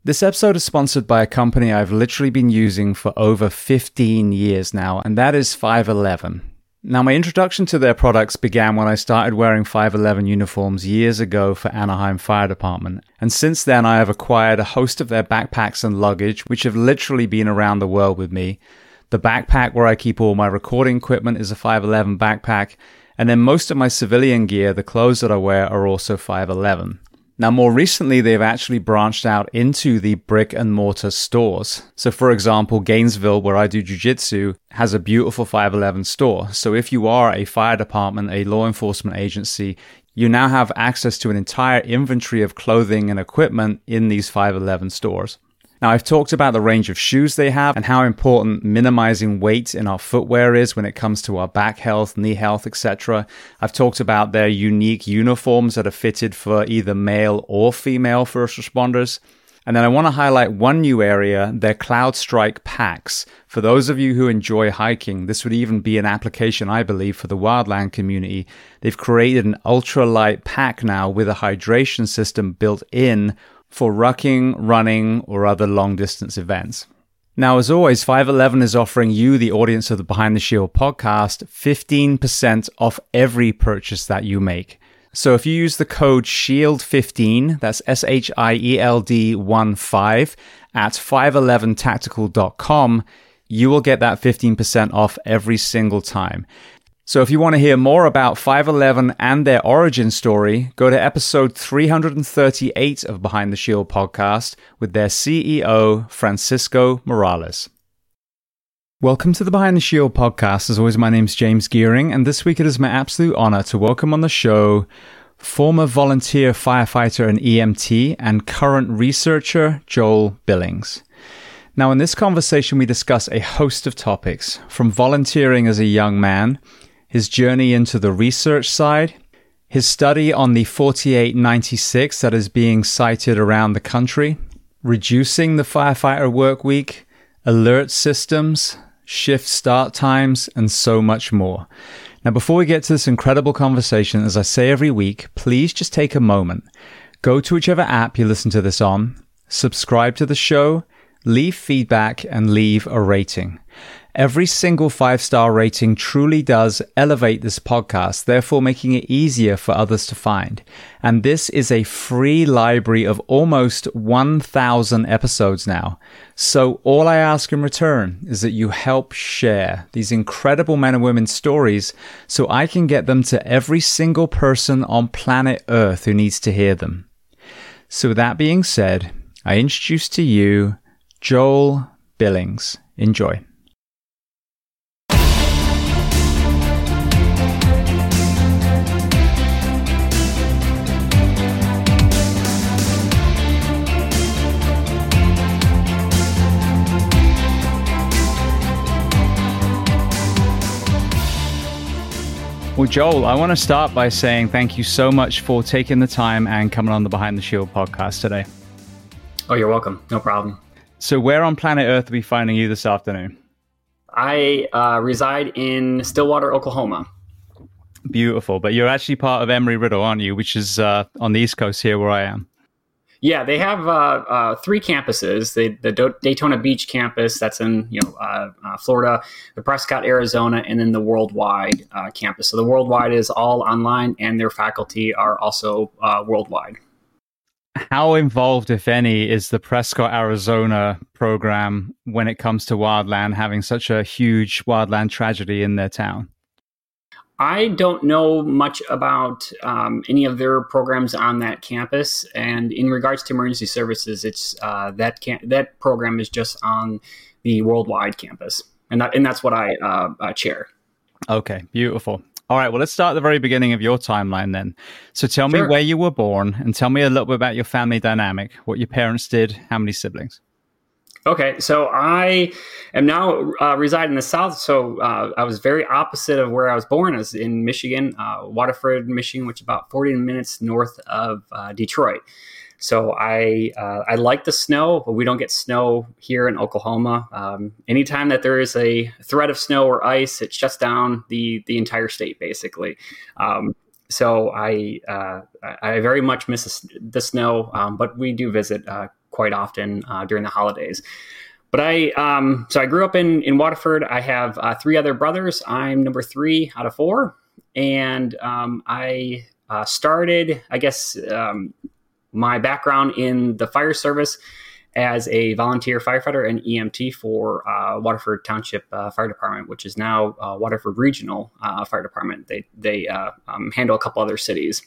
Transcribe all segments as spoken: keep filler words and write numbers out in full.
This episode is sponsored by a company I've literally been using for over fifteen years now, and that is five eleven. Now, my introduction to their products began when I started wearing five eleven uniforms years ago for Anaheim Fire Department. And since then, I have acquired a host of their backpacks and luggage, which have literally been around the world with me. The backpack where I keep all my recording equipment is a five eleven backpack. And then most of my civilian gear, the clothes that I wear, are also five eleven. Now, more recently, they've actually branched out into the brick and mortar stores. So, for example, Gainesville, where I do jiu-jitsu, has a beautiful five eleven store. So if you are a fire department, a law enforcement agency, you now have access to an entire inventory of clothing and equipment in these five eleven stores. Now, I've talked about the range of shoes they have and how important minimizing weight in our footwear is when it comes to our back health, knee health, et cetera. I've talked about their unique uniforms that are fitted for either male or female first responders. And then I want to highlight one new area, their CloudStrike packs. For those of you who enjoy hiking, this would even be an application, I believe, for the wildland community. They've created an ultralight pack now with a hydration system built in for rucking, running, or other long-distance events. Now, as always, five eleven is offering you, the audience of the Behind the Shield podcast, fifteen percent off every purchase that you make. So if you use the code SHIELD fifteen, that's S H I E L D one five, at five eleven tactical dot com, you will get that fifteen percent off every single time. So if you want to hear more about five eleven and their origin story, go to episode three hundred thirty-eight of Behind the Shield podcast with their C E O, Francisco Morales. Welcome to the Behind the Shield podcast. As always, my name's James Gearing, and this week it is my absolute honor to welcome on the show former volunteer firefighter and E M T and current researcher, Joel Billings. Now, in this conversation, we discuss a host of topics, from volunteering as a young man, his journey into the research side, his study on the forty-eight ninety-six that is being cited around the country, reducing the firefighter work week, alert systems, shift start times, and so much more. Now, before we get to this incredible conversation, as I say every week, please just take a moment. Go to whichever app you listen to this on, subscribe to the show, leave feedback, and leave a rating. Every single five-star rating truly does elevate this podcast, therefore making it easier for others to find. And this is a free library of almost one thousand episodes now. So all I ask in return is that you help share these incredible men and women's stories so I can get them to every single person on planet Earth who needs to hear them. So with that being said, I introduce to you Joel Billings. Enjoy. Well, Joel, I want to start by saying thank you so much for taking the time and coming on the Behind the Shield podcast today. Oh, you're welcome. No problem. So where on planet Earth are we finding you this afternoon? I uh, reside in Stillwater, Oklahoma. Beautiful. But you're actually part of Embry-Riddle, aren't you? Which is uh, on the East Coast here where I am. Yeah, they have uh, uh, three campuses. The, the Do- Daytona Beach campus, that's in you know uh, uh, Florida, the Prescott, Arizona, and then the Worldwide uh, campus. So the Worldwide is all online, and their faculty are also uh, worldwide. How involved, if any, is the Prescott, Arizona program when it comes to wildland, having such a huge wildland tragedy in their town? I don't know much about um, any of their programs on that campus, and in regards to emergency services, it's uh, that can- that program is just on the Worldwide campus, and that, and that's what I uh, uh, chair. Okay, beautiful. All right, well, let's start at the very beginning of your timeline then. So tell Sure. me where you were born, and tell me a little bit about your family dynamic, what your parents did, how many siblings. Okay, so I am now uh, reside in the South. So uh, I was very opposite of where I was born. I was in Michigan, uh, Waterford, Michigan, which is about forty minutes north of uh, Detroit. So I uh, I like the snow, but we don't get snow here in Oklahoma. Um, anytime that there is a threat of snow or ice, it shuts down the the entire state, basically. Um, so I uh, I very much miss the snow, um, but we do visit uh, quite often uh, during the holidays. But I, um, so I grew up in, in Waterford. I have uh, three other brothers. I'm number three out of four. And um, I uh, started, I guess, um, my background in the fire service as a volunteer firefighter and E M T for uh, Waterford Township uh, Fire Department, which is now uh, Waterford Regional uh, Fire Department. They, they uh, um, handle a couple other cities.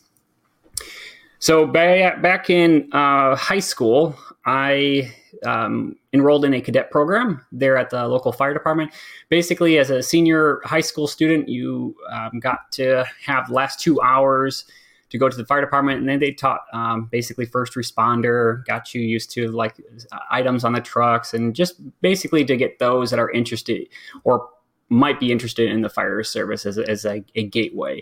So back, back in uh, high school, I um, enrolled in a cadet program there at the local fire department. Basically, as a senior high school student, you um, got to have the last two hours to go to the fire department, and then they taught um, basically first responder, got you used to like items on the trucks, and just basically to get those that are interested or might be interested in the fire service as a, as a, a gateway.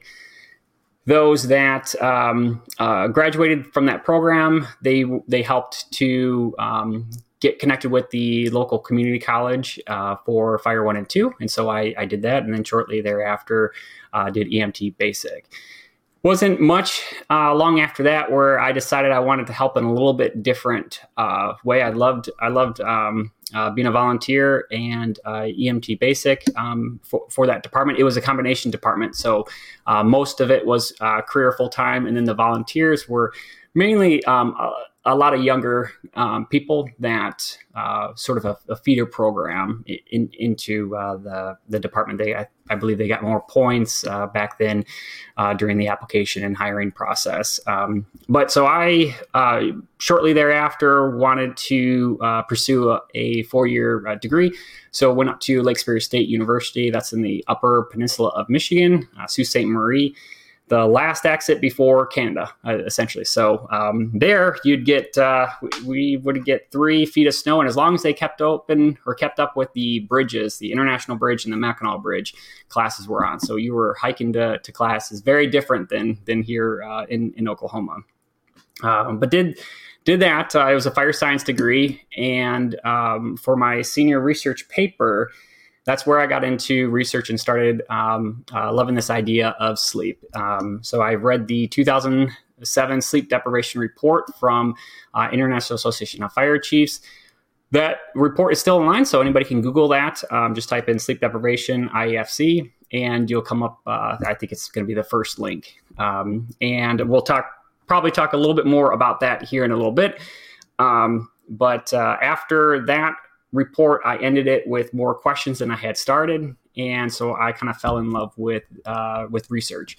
Those that um, uh, graduated from that program, they they helped to um, get connected with the local community college uh, for Fire One and Two, and so I, I did that, and then shortly thereafter uh, did E M T Basic. Wasn't much uh, long after that where I decided I wanted to help in a little bit different uh, way. I loved I loved um, uh, being a volunteer and uh, E M T Basic um, for, for that department. It was a combination department, so uh, most of it was uh, career full time, and then the volunteers were mainly um, a, a lot of younger um, people that uh, sort of a, a feeder program in, into uh, the the department. They I, I believe they got more points uh, back then uh, during the application and hiring process. Um, but so I uh, shortly thereafter wanted to uh, pursue a, a four-year uh, degree. So went up to Lake Superior State University. That's in the Upper Peninsula of Michigan, uh, Sault Ste. Marie. The last exit before Canada, uh, essentially. So um, there you'd get, uh, we, we would get three feet of snow. And as long as they kept open or kept up with the bridges, the International Bridge and the Mackinac Bridge, classes were on. So you were hiking to, to classes, very different than than here uh, in, in Oklahoma. Um, but did did that. Uh, it was a fire science degree. And um, for my senior research paper, that's where I got into research and started um, uh, loving this idea of sleep. Um, so I read the two thousand seven Sleep Deprivation Report from uh, International Association of Fire Chiefs. That report is still online, so anybody can Google that. Um, just type in sleep deprivation I E F C, and you'll come up. Uh, I think it's going to be the first link. Um, and we'll talk probably talk a little bit more about that here in a little bit. Um, but uh, after that report, I ended it with more questions than I had started, and so I kind of fell in love with uh, with research.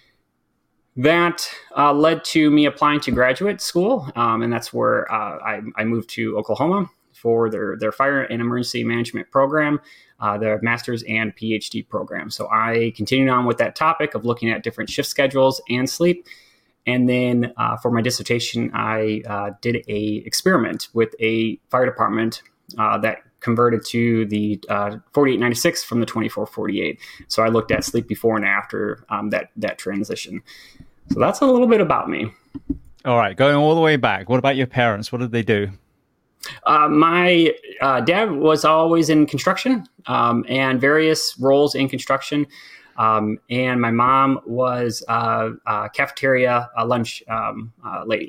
That uh, led to me applying to graduate school, um, and that's where uh, I, I moved to Oklahoma for their their fire and emergency management program, uh, their master's and PhD program. So I continued on with that topic of looking at different shift schedules and sleep. And then uh, for my dissertation, I uh, did a experiment with a fire department Uh, that converted to the uh, forty-eight ninety-six from the twenty-four forty-eight. So I looked at sleep before and after um, that that transition. So that's a little bit about me. All right, going all the way back. What about your parents? What did they do? Uh, my uh, dad was always in construction um, and various roles in construction. Um, and my mom was uh, a cafeteria a lunch um, uh, lady.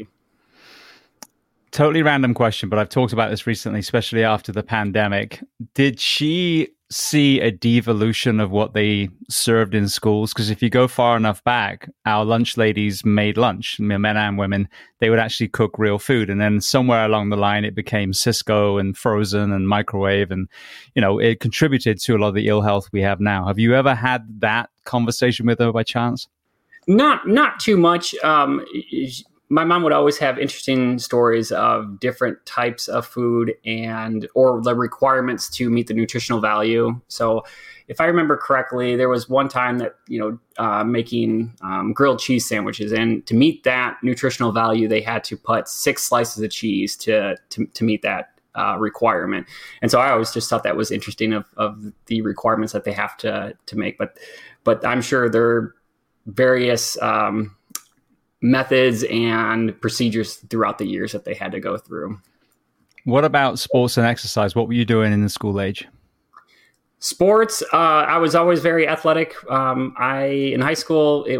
Totally random question, but I've talked about this recently, especially after the pandemic. Did she see a devolution of what they served in schools? Because if you go far enough back, our lunch ladies made lunch, men and women. They would actually cook real food. And then somewhere along the line, it became Cisco and frozen and microwave. And, you know, it contributed to a lot of the ill health we have now. Have you ever had that conversation with her by chance? Not, not too much. Um, My mom would always have interesting stories of different types of food and or the requirements to meet the nutritional value. So if I remember correctly, there was one time that, you know, uh, making um, grilled cheese sandwiches, and to meet that nutritional value, they had to put six slices of cheese to to, to meet that uh, requirement. And so I always just thought that was interesting of, of the requirements that they have to to make. But but I'm sure there are various um, methods and procedures throughout the years that they had to go through. What about sports and exercise? What were you doing in the school age? Sports, uh, I was always very athletic. Um, I in high school, it was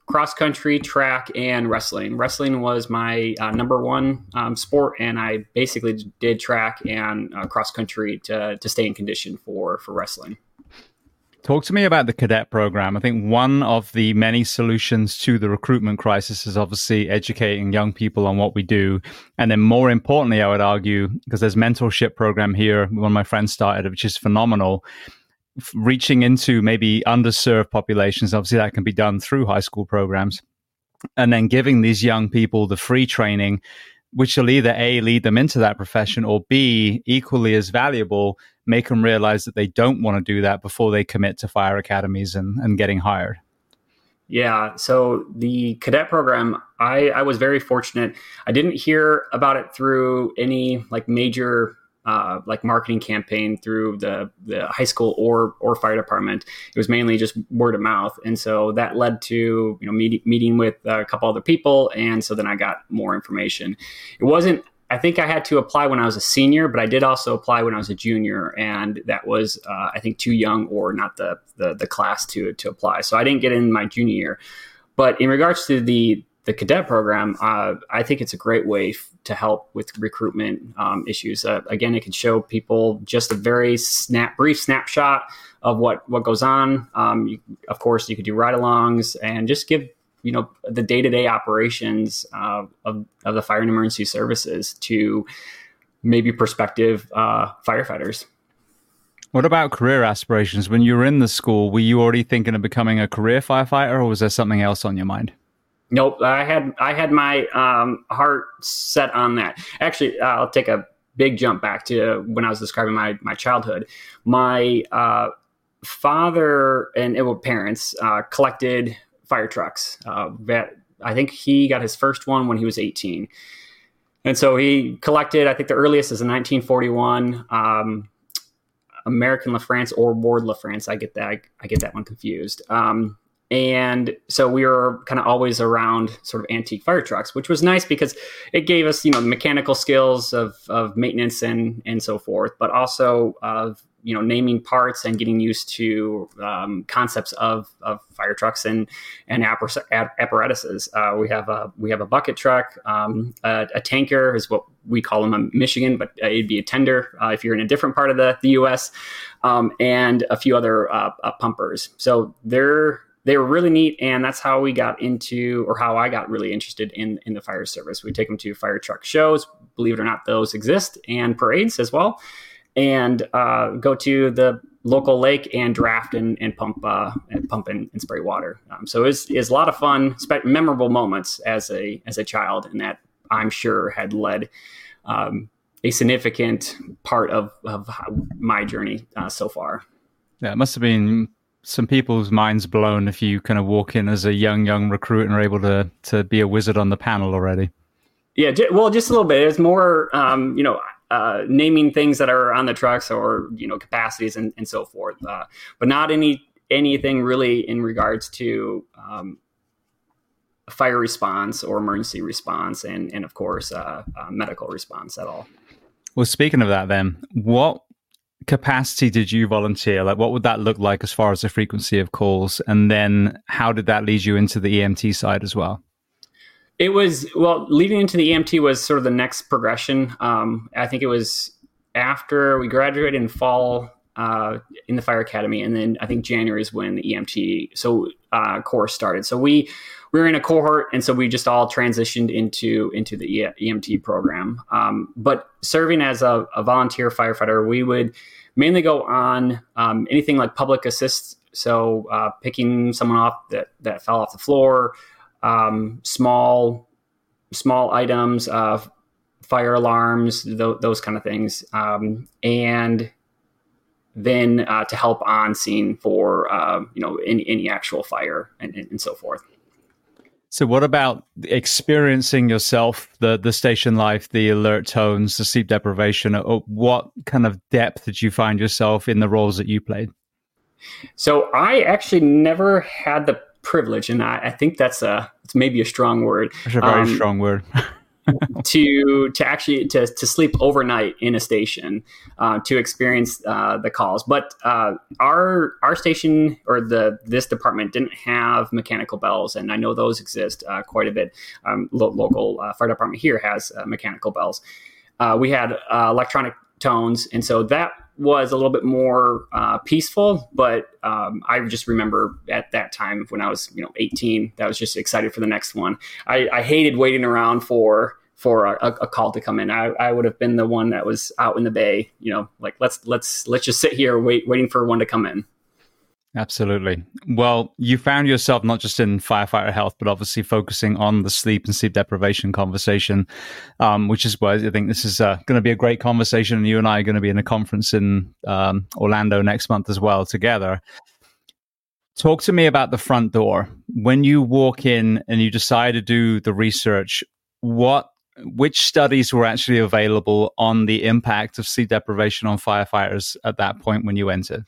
cross country, track, and wrestling. Wrestling was my uh, number one um, sport, and I basically did track and uh, cross country to to stay in condition for for wrestling. Talk to me about the cadet program. I think one of the many solutions to the recruitment crisis is obviously educating young people on what we do. And then more importantly, I would argue, because there's mentorship program here, one of my friends started, which is phenomenal, reaching into maybe underserved populations. Obviously, that can be done through high school programs. And then giving these young people the free training, which will either A, lead them into that profession, or B, equally as valuable, make them realize that they don't want to do that before they commit to fire academies and, and getting hired. Yeah. So the cadet program, I, I was very fortunate. I didn't hear about it through any like major uh, like marketing campaign through the, the high school or or fire department. It was mainly just word of mouth. And so that led to, you know, meet, meeting with a couple other people. And so then I got more information. It wasn't, I think I had to apply when I was a senior, but I did also apply when I was a junior, and that was, uh, I think, too young or not the, the the class to to apply. So I didn't get in my junior year. But in regards to the the cadet program, uh, I think it's a great way f- to help with recruitment um, issues. Uh, again, it can show people just a very snap, brief snapshot of what what goes on. Um, you, of course, you could do ride-alongs and just give, you know, the day-to-day operations uh, of, of the fire and emergency services to maybe prospective uh, firefighters. What about career aspirations? When you were in the school, were you already thinking of becoming a career firefighter, or was there something else on your mind? Nope. I had, I had my um, heart set on that. Actually, uh, I'll take a big jump back to when I was describing my, my childhood. My uh, father and it, well, parents uh, collected fire trucks. Uh, that I think he got his first one when he was eighteen. And so he collected, I think the earliest is a nineteen forty-one um, American LaFrance or Ward LaFrance. I get that. I, I get that one confused. Um, and so we were kind of always around sort of antique fire trucks, which was nice because it gave us, you know, mechanical skills of, of maintenance and, and so forth, but also of, you know, naming parts and getting used to um, concepts of, of fire trucks and and apparatuses. Uh, we have a we have a bucket truck, um, a, a tanker is what we call them in Michigan, but it'd be a tender uh, if you're in a different part of the, the U S, um, and a few other uh, uh, pumpers. So they're they were really neat, and that's how we got into, or how I got really interested in in the fire service. We take them to fire truck shows, believe it or not, those exist, and parades as well. And uh, go to the local lake and draft and, and pump uh, and pump and, and spray water. Um, so it's it's a lot of fun, spe- memorable moments as a as a child, and that I'm sure had led um, a significant part of of my journey uh, so far. Yeah, it must have been some people's minds blown if you kind of walk in as a young young recruit and are able to to be a wizard on the panel already. Yeah, j- well, just a little bit. It's more, um, you know. Uh, naming things that are on the trucks, or, you know, capacities and, and so forth, uh, but not any anything really in regards to um, fire response or emergency response, and and of course uh, uh, medical response at all. Well, speaking of that, then, what capacity did you volunteer? Like, what would that look like as far as the frequency of calls, and then how did that lead you into the E M T side as well? It was, well, leading into the E M T was sort of the next progression. Um, I think it was after we graduated in fall uh, in the fire academy, and then I think January is when the E M T so uh, course started. So we we were in a cohort, and so we just all transitioned into into the E M T program. Um, but serving as a, a volunteer firefighter, we would mainly go on um, anything like public assist. So uh, picking someone off that that fell off the floor. Um, small, small items, uh, fire alarms, th- those kind of things. Um, and then uh, to help on scene for, uh, you know, any, any actual fire and, and so forth. So what about experiencing yourself, the, the station life, the alert tones, the sleep deprivation? Or what kind of depth did you find yourself in the roles that you played? So I actually never had the privilege, and I, I think that's a it's maybe a strong word. It's a very um, strong word. to to actually to, to sleep overnight in a station uh, to experience uh, the calls. But uh, our our station or the this department didn't have mechanical bells, and I know those exist uh, quite a bit. Um, lo- local uh, fire department here has uh, mechanical bells. Uh, we had uh, electronic tones, and so that was a little bit more uh, peaceful, but um, I just remember at that time when I was, you know, eighteen, that I was just excited for the next one. I, I hated waiting around for for a, a call to come in. I, I would have been the one that was out in the bay, you know, like let's let's let's just sit here wait, waiting for one to come in. Absolutely. Well, you found yourself not just in firefighter health, but obviously focusing on the sleep and sleep deprivation conversation, um, which is why I think this is uh, going to be a great conversation. And you and I are going to be in a conference in um, Orlando next month as well together. Talk to me about the front door. When you walk in and you decide to do the research, what which studies were actually available on the impact of sleep deprivation on firefighters at that point when you entered?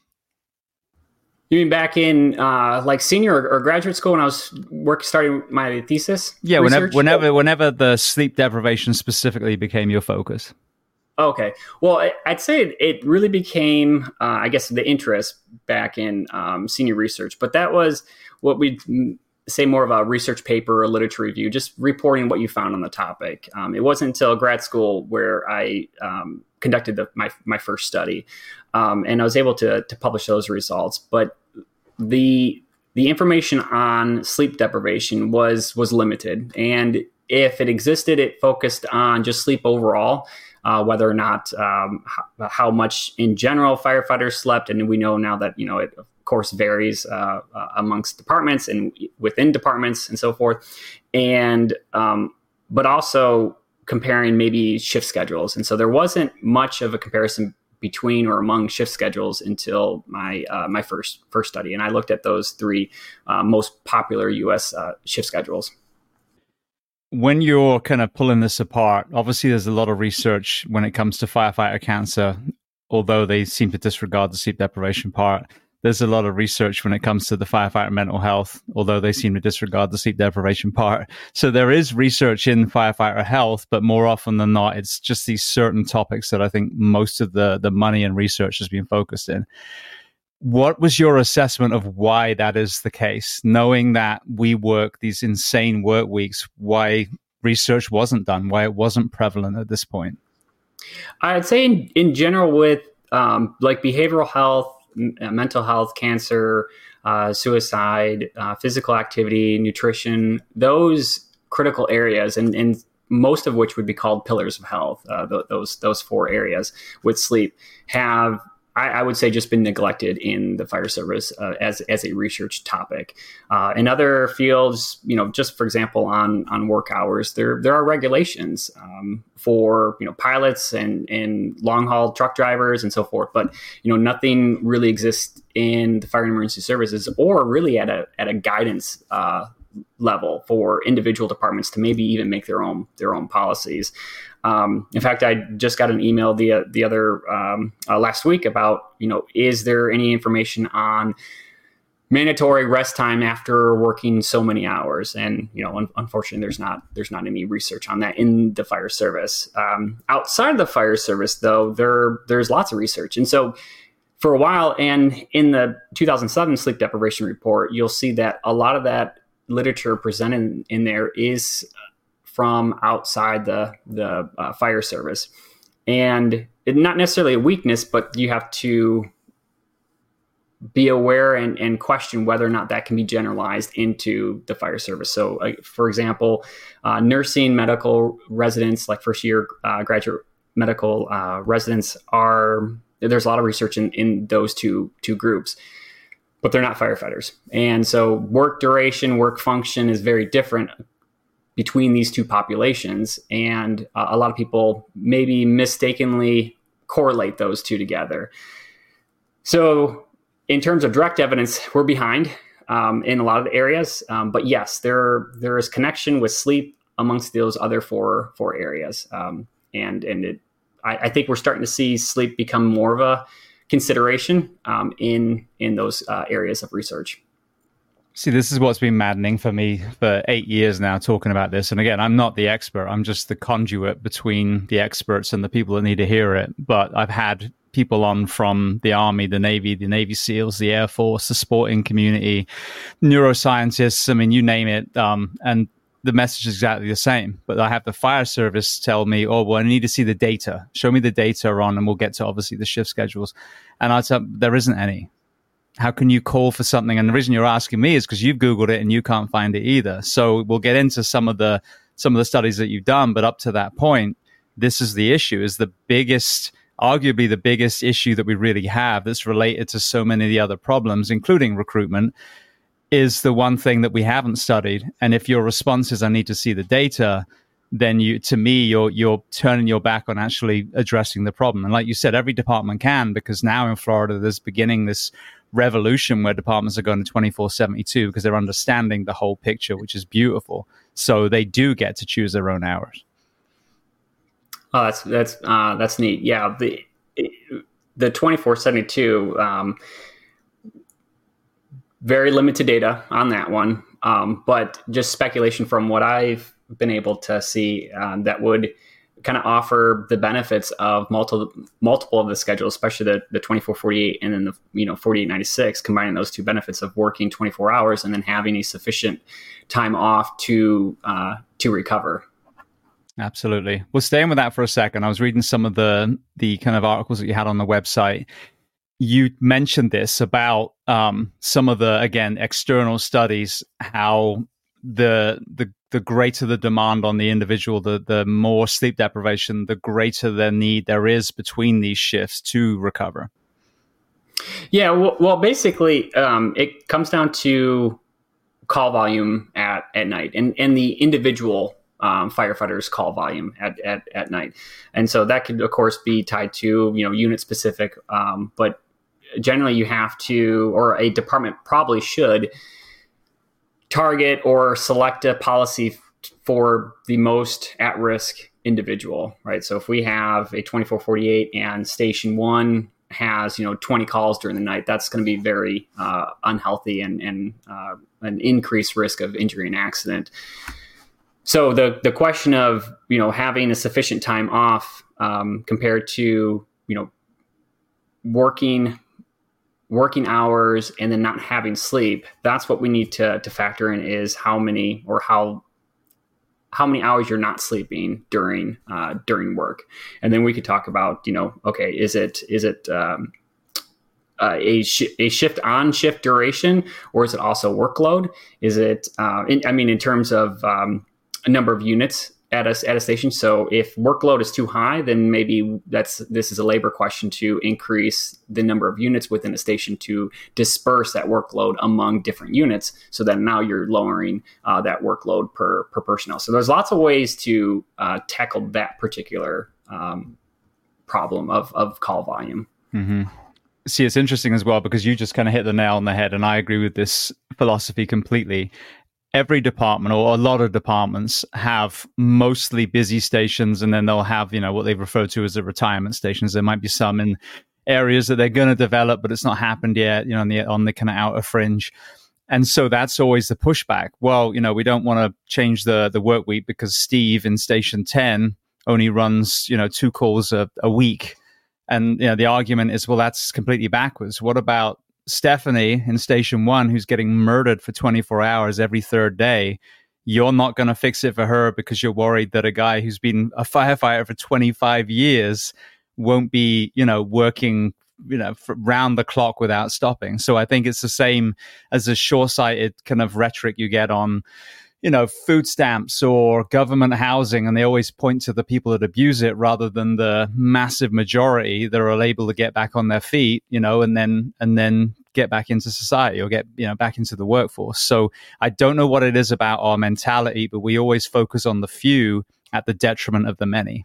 You mean back in uh, like senior or, or graduate school when I was work starting my thesis? Yeah, whenever, whenever, whenever the sleep deprivation specifically became your focus. Okay, well, I, I'd say it, it really became, uh, I guess, the interest back in um, senior research. But that was what we'd say more of a research paper or literature review, just reporting what you found on the topic. Um, it wasn't until grad school where I um, conducted the, my my first study, um, and I was able to to publish those results. But the the information on sleep deprivation was was limited, and if it existed, it focused on just sleep overall, uh, whether or not um, how, how much in general firefighters slept, and we know now that you know it of course varies uh, uh, amongst departments and within departments and so forth, and um, but also comparing maybe shift schedules, and so there wasn't much of a comparison between or among shift schedules until my uh, my first first study, and I looked at those three uh, most popular U S uh, shift schedules. When you're kind of pulling this apart, obviously there's a lot of research when it comes to firefighter cancer, although they seem to disregard the sleep deprivation part. There's a lot of research when it comes to the firefighter mental health, although they seem to disregard the sleep deprivation part. So there is research in firefighter health, but more often than not, it's just these certain topics that I think most of the, the money and research has been focused in. What was your assessment of why that is the case? Knowing that we work these insane work weeks, why research wasn't done, why it wasn't prevalent at this point? I'd say in, in general with um, like behavioral health, mental health, cancer, uh, suicide, uh, physical activity, nutrition, those critical areas, and, and most of which would be called pillars of health, uh, th- those those four areas with sleep have, I, I would say, just been neglected in the fire service uh, as as a research topic. Uh, in other fields, you know, just for example, on on work hours, there there are regulations um, for you know pilots and and long haul truck drivers and so forth. But you know, nothing really exists in the fire and emergency services, or really at a at a guidance uh, level for individual departments to maybe even make their own their own policies. Um, in fact, I just got an email the the other um, uh, last week about, you know, is there any information on mandatory rest time after working so many hours? And, you know, un- unfortunately, there's not there's not any research on that in the fire service. Um, outside of the fire service, though, there there's lots of research. And so for a while, and in the two thousand seven sleep deprivation report, you'll see that a lot of that literature presented in there is from outside the the uh, fire service, and it, not necessarily a weakness, but you have to be aware and, and question whether or not that can be generalized into the fire service. So, uh, for example, uh, nursing medical residents, like first year uh, graduate medical uh, residents, are there's a lot of research in, in those two two groups, but they're not firefighters, and so work duration, work function is very different between these two populations, and uh, a lot of people maybe mistakenly correlate those two together. So in terms of direct evidence, we're behind um, in a lot of the areas, um, but yes, there there is connection with sleep amongst those other four four areas, um, and and it, I, I think we're starting to see sleep become more of a consideration um, in in those uh, areas of research. See, this is what's been maddening for me for eight years now, talking about this. And again, I'm not the expert. I'm just the conduit between the experts and the people that need to hear it. But I've had people on from the Army, the Navy, the Navy SEALs, the Air Force, the sporting community, neuroscientists. I mean, you name it. Um, and the message is exactly the same. But I have the fire service tell me, oh, well, I need to see the data. Show me the data on, and we'll get to obviously the shift schedules. And I tell there isn't any. How can you call for something? And the reason you're asking me is because you've Googled it and you can't find it either. So we'll get into some of the some of the studies that you've done. But up to that point, this is the issue, is the biggest, arguably the biggest issue that we really have that's related to so many of the other problems, including recruitment, is the one thing that we haven't studied. And if your response is, I need to see the data, then you, to me, you're you're turning your back on actually addressing the problem. And like you said, every department can, because now in Florida, there's beginning this revolution where departments are going to twenty-four seventy-two because they're understanding the whole picture, which is beautiful. So they do get to choose their own hours. Oh, that's that's uh, that's neat. Yeah, the the twenty-four seventy-two, um, very limited data on that one, um, but just speculation from what I've been able to see um, that would kind of offer the benefits of multiple multiple of the schedules, especially the, the twenty-four forty-eight and then the you know forty-eight ninety-six, combining those two benefits of working twenty-four hours and then having a sufficient time off to uh, to recover. Absolutely. Well, staying with that for a second, I was reading some of the the kind of articles that you had on the website. You mentioned this about um, some of the, again, external studies, how the the the greater the demand on the individual, the the more sleep deprivation, the greater the need there is between these shifts to recover. Yeah, well, well basically, um, it comes down to call volume at, at night and, and the individual um, firefighters' call volume at, at, at night. And so that could, of course, be tied to, you know, unit specific, um, but generally you have to, or a department probably should, target or select a policy for the most at-risk individual, right? So if we have a twenty-four forty-eight and station one has, you know, twenty calls during the night, that's going to be very uh, unhealthy and, and uh, an increased risk of injury and accident. So the, the question of, you know, having a sufficient time off um, compared to, you know, working working hours and then not having sleep, that's what we need to to factor in, is how many or how how many hours you're not sleeping during uh, during work. And then we could talk about, you know, okay, is it is it um, uh, a sh- a shift on shift duration, or is it also workload? Is it uh, in, I mean, in terms of um, a number of units at a, at a station. So if workload is too high, then maybe that's this is a labor question to increase the number of units within a station to disperse that workload among different units. So that now you're lowering uh, that workload per per personnel. So there's lots of ways to uh, tackle that particular um, problem of of call volume. Mm-hmm. See, it's interesting as well, because you just kind of hit the nail on the head, and I agree with this philosophy completely. Every department, or a lot of departments, have mostly busy stations, and then they'll have, you know, what they refer to as the retirement stations. There might be some in areas that they're going to develop, but it's not happened yet, you know, on the on the kind of outer fringe. And so that's always the pushback. Well, you know, we don't want to change the the work week because Steve in station ten only runs, you know, two calls a, a week. And, you know, the argument is, well, that's completely backwards. What about Stephanie in station one, who's getting murdered for twenty-four hours every third day? You're not going to fix it for her because you're worried that a guy who's been a firefighter for twenty-five years won't be, you know, working, you know, round the clock without stopping. So I think it's the same as the short-sighted kind of rhetoric you get on, you know, food stamps or government housing, and they always point to the people that abuse it rather than the massive majority that are able to get back on their feet, you know, and then and then get back into society or get, you know, back into the workforce. So I don't know what it is about our mentality, but we always focus on the few at the detriment of the many.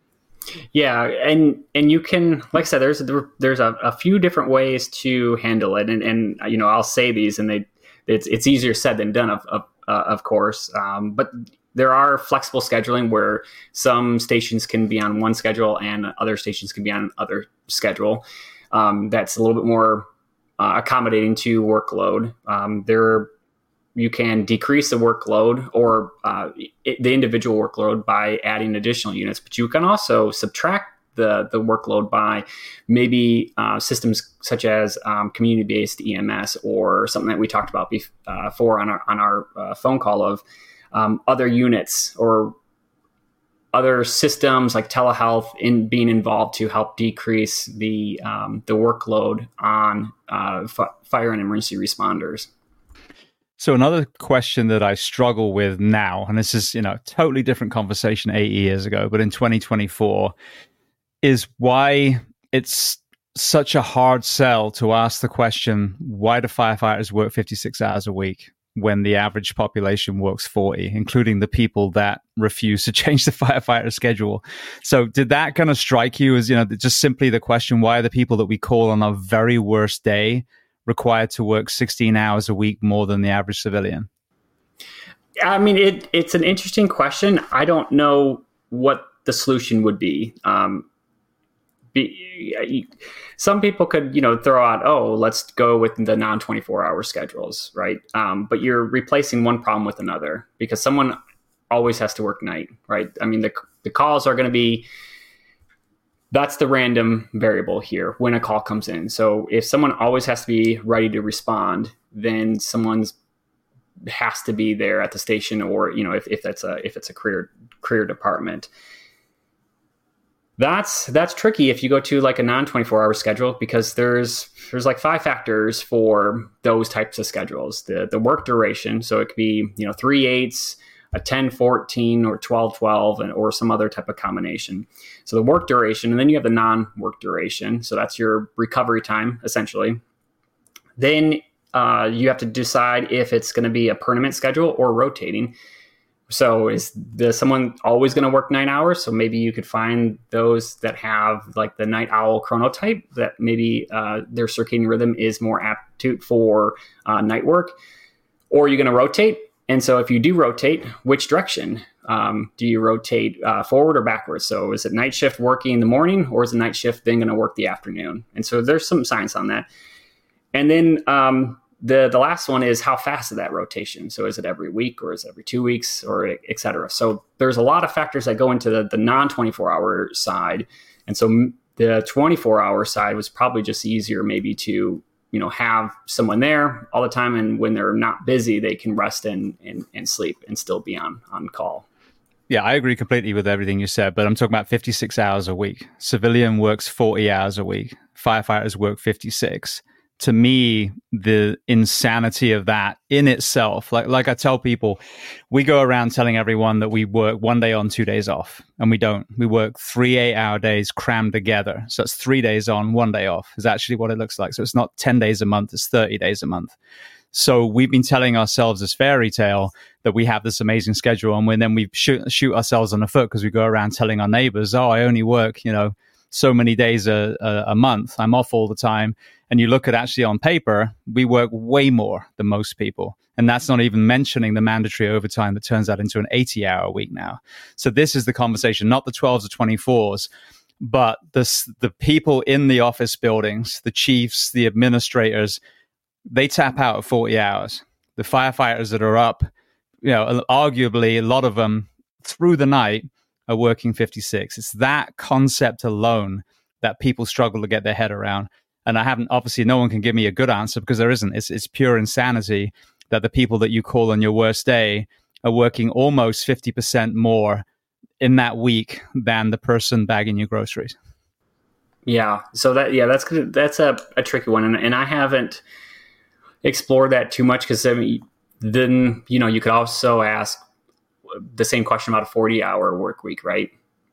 Yeah, and and you can, like I said, there's there's a, a few different ways to handle it, and and you know, I'll say these, and they it's it's easier said than done, of of, uh, of course, um, but there are flexible scheduling where some stations can be on one schedule and other stations can be on another schedule. Um, that's a little bit more uh, accommodating to workload. Um, there you can decrease the workload or uh, it, the individual workload by adding additional units, but you can also subtract the the workload by maybe uh, systems such as um, community-based E M S or something that we talked about before on our on our uh, phone call of um, other units or other systems like telehealth in being involved to help decrease the um, the workload on uh, f- fire and emergency responders. So another question that I struggle with now, and this is, you know, totally different conversation eight years ago, but in twenty twenty-four, is why it's such a hard sell to ask the question, why do firefighters work fifty-six hours a week when the average population works forty, including the people that refuse to change the firefighter schedule? So did that kind of strike you as, you know, just simply the question, why are the people that we call on our very worst day required to work sixteen hours a week more than the average civilian? I mean, it, it's an interesting question. I don't know what the solution would be. Um, be, some people could, you know, throw out, oh, let's go with the non twenty-four hour schedules, right? Um, but you're replacing one problem with another because someone always has to work night, right? I mean, the the calls are going to be, that's the random variable here when a call comes in. So if someone always has to be ready to respond, then someone's has to be there at the station, or, you know, if, if that's a if it's a career career department. That's that's tricky if you go to like a non twenty-four hour schedule, because there's there's like five factors for those types of schedules. The the work duration, so it could be, you know, three eights, a ten fourteen, or twelve twelve, and or some other type of combination. So the work duration, and then you have the non-work duration. So that's your recovery time, essentially. Then uh, you have to decide if it's going to be a permanent schedule or rotating. So is the someone always going to work nine hours? So maybe you could find those that have like the night owl chronotype, that maybe uh, their circadian rhythm is more aptitude for uh, night work. Or you're going to rotate. And so if you do rotate, which direction? Um, do you rotate uh, forward or backwards? So is it night shift working in the morning, or is the night shift then going to work the afternoon? And so there's some science on that. And then um, the the last one is how fast is that rotation? So is it every week, or is it every two weeks, or et cetera? So there's a lot of factors that go into the, the non twenty-four hour side. And so the twenty-four hour side was probably just easier maybe to, you know, have someone there all the time. And when they're not busy, they can rest and, and, and sleep and still be on, on call. Yeah, I agree completely with everything you said, but I'm talking about fifty-six hours a week. Civilian works forty hours a week. Firefighters work fifty-six. To me, the insanity of that in itself, like like I tell people, we go around telling everyone that we work one day on, two days off, and we don't. We work three eight-hour days crammed together. So it's three days on, one day off is actually what it looks like. So it's not ten days a month, it's thirty days a month. So we've been telling ourselves this fairy tale that we have this amazing schedule, and when then we shoot, shoot ourselves on the foot because we go around telling our neighbors, oh, I only work, you know, so many days a, a, a month. I'm off all the time. And you look at actually on paper, we work way more than most people. And that's not even mentioning the mandatory overtime that turns that into an eighty hour week now. So this is the conversation, not the twelves or twenty-fours, but the, the people in the office buildings, the chiefs, the administrators, they tap out at forty hours. The firefighters that are up, you know, arguably a lot of them through the night are working fifty-six. It's that concept alone that people struggle to get their head around. And I haven't, obviously, no one can give me a good answer because there isn't. It's, it's pure insanity that the people that you call on your worst day are working almost fifty percent more in that week than the person bagging your groceries. Yeah. So that, yeah, that's that's a, a tricky one. And, and I haven't explored that too much because I mean, then, you know, you could also ask the same question about a forty hour work week, right?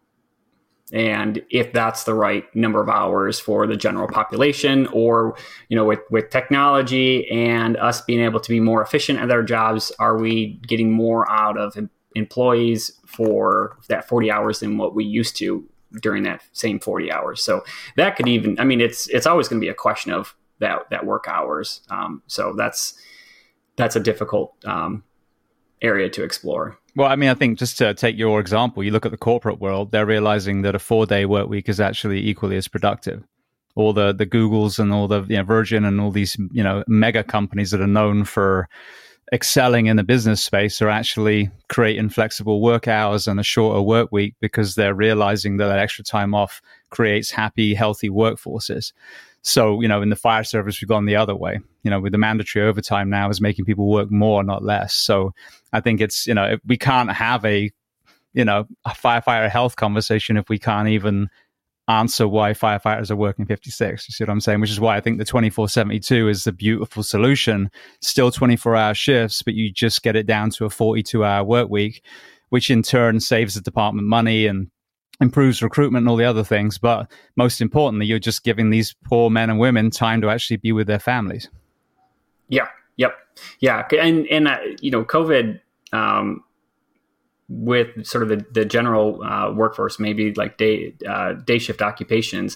And if that's the right number of hours for the general population, or, you know, with, with technology and us being able to be more efficient at our jobs, are we getting more out of em- employees for that forty hours than what we used to during that same forty hours? So that could even, I mean, it's, it's always going to be a question of that, that work hours. Um, so that's, that's a difficult um, area to explore. Well, I mean, I think just to take your example, you look at the corporate world, they're realizing that a four-day work week is actually equally as productive. All the the Googles and all the, you know, Virgin and all these, you know, mega companies that are known for excelling in the business space are actually creating flexible work hours and a shorter work week because they're realizing that that extra time off creates happy, healthy workforces. So, you know, in the fire service, we've gone the other way. You know, with the mandatory overtime now is making people work more, not less. So I think it's, you know, we can't have a, you know, a firefighter health conversation if we can't even answer why firefighters are working fifty-six. You see what I'm saying? Which is why I think the twenty-four seventy-two is the beautiful solution. Still twenty-four hour shifts, but you just get it down to a forty-two hour work week, which in turn saves the department money and improves recruitment and all the other things. But most importantly, you're just giving these poor men and women time to actually be with their families. Yeah. Yep. Yeah. And, and uh, you know, COVID, um, with sort of the, the general uh, workforce, maybe like day uh, day shift occupations,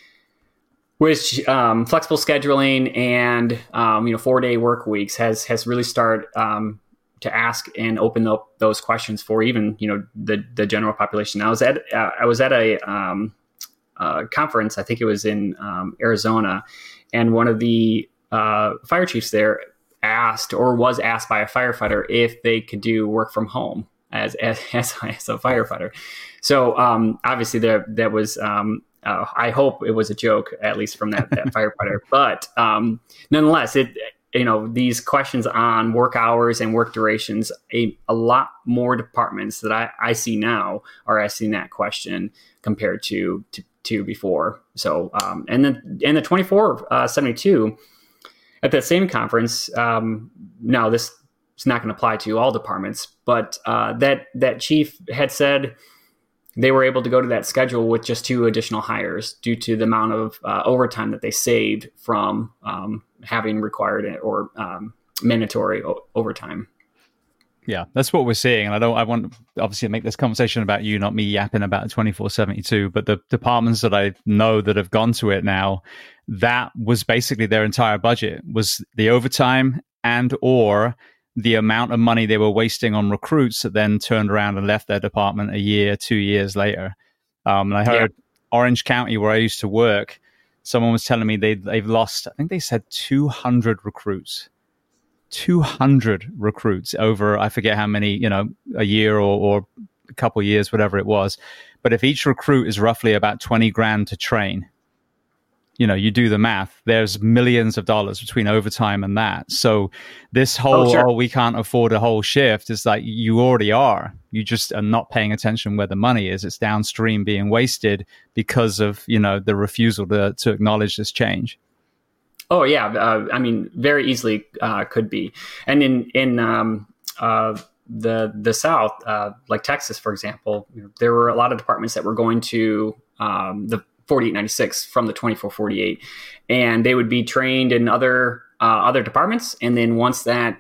which um, flexible scheduling and um, you know four day work weeks has has really started um, to ask and open up those questions for even you know the the general population. I was at uh, I was at a um, uh, conference, I think it was in um, Arizona, and one of the uh, fire chiefs there asked or was asked by a firefighter if they could do work from home. As, as as as a firefighter, so um, obviously there that was um, uh, I hope it was a joke, at least from that, that firefighter. But um, nonetheless, it you know these questions on work hours and work durations, a, a lot more departments that I, I see now are asking that question compared to to, to before. So um, and then and the twenty-four seventy-two at that same conference. Um, now this. It's not going to apply to all departments, but uh, that that chief had said they were able to go to that schedule with just two additional hires due to the amount of uh, overtime that they saved from um, having required it or um, mandatory o- overtime. Yeah, that's what we're seeing. And I don't, I want obviously to make this conversation about you, not me yapping about twenty-four seventy-two, but the departments that I know that have gone to it now, that was basically their entire budget was the overtime and or the amount of money they were wasting on recruits that then turned around and left their department a year, two years later. Um, and I heard yeah. Orange County, where I used to work, someone was telling me they, they've lost, I think they said two hundred recruits. two hundred recruits over, I forget how many, you know, a year or, or a couple of years, whatever it was. But if each recruit is roughly about twenty grand to train, you know, you do the math, there's millions of dollars between overtime and that. So this whole, oh, sure. oh, we can't afford a whole shift is like you already are. You just are not paying attention where the money is. It's downstream being wasted because of, you know, the refusal to, to acknowledge this change. Oh, yeah. Uh, I mean, very easily uh, could be. And in, in um, uh, the the South, uh, like Texas, for example, there were a lot of departments that were going to um, the forty-eight ninety-six from the twenty-four forty-eight, and they would be trained in other uh, other departments. And then once that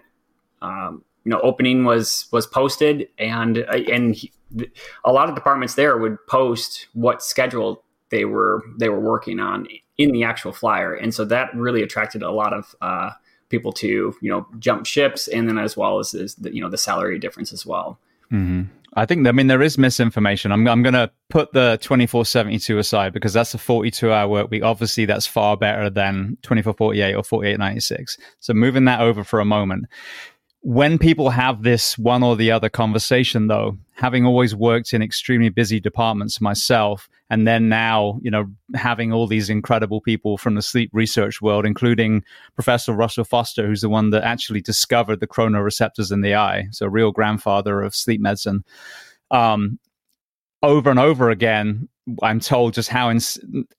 um, you know opening was was posted, and and he, a lot of departments there would post what schedule they were they were working on in the actual flyer, and so that really attracted a lot of uh, people to you know jump ships, and then as well as, as the, you know the salary difference as well. Mm-hmm. I think, I mean, there is misinformation. I'm I'm going to put the twenty-four seventy-two aside because that's a forty-two hour work week. Obviously, that's far better than twenty-four forty-eight or forty-eight ninety-six. So moving that over for a moment. When people have this one or the other conversation, though, having always worked in extremely busy departments myself, and then now, you know, having all these incredible people from the sleep research world, including Professor Russell Foster, who's the one that actually discovered the chronoreceptors in the eye, so real grandfather of sleep medicine. Um, over and over again, I'm told just how ins-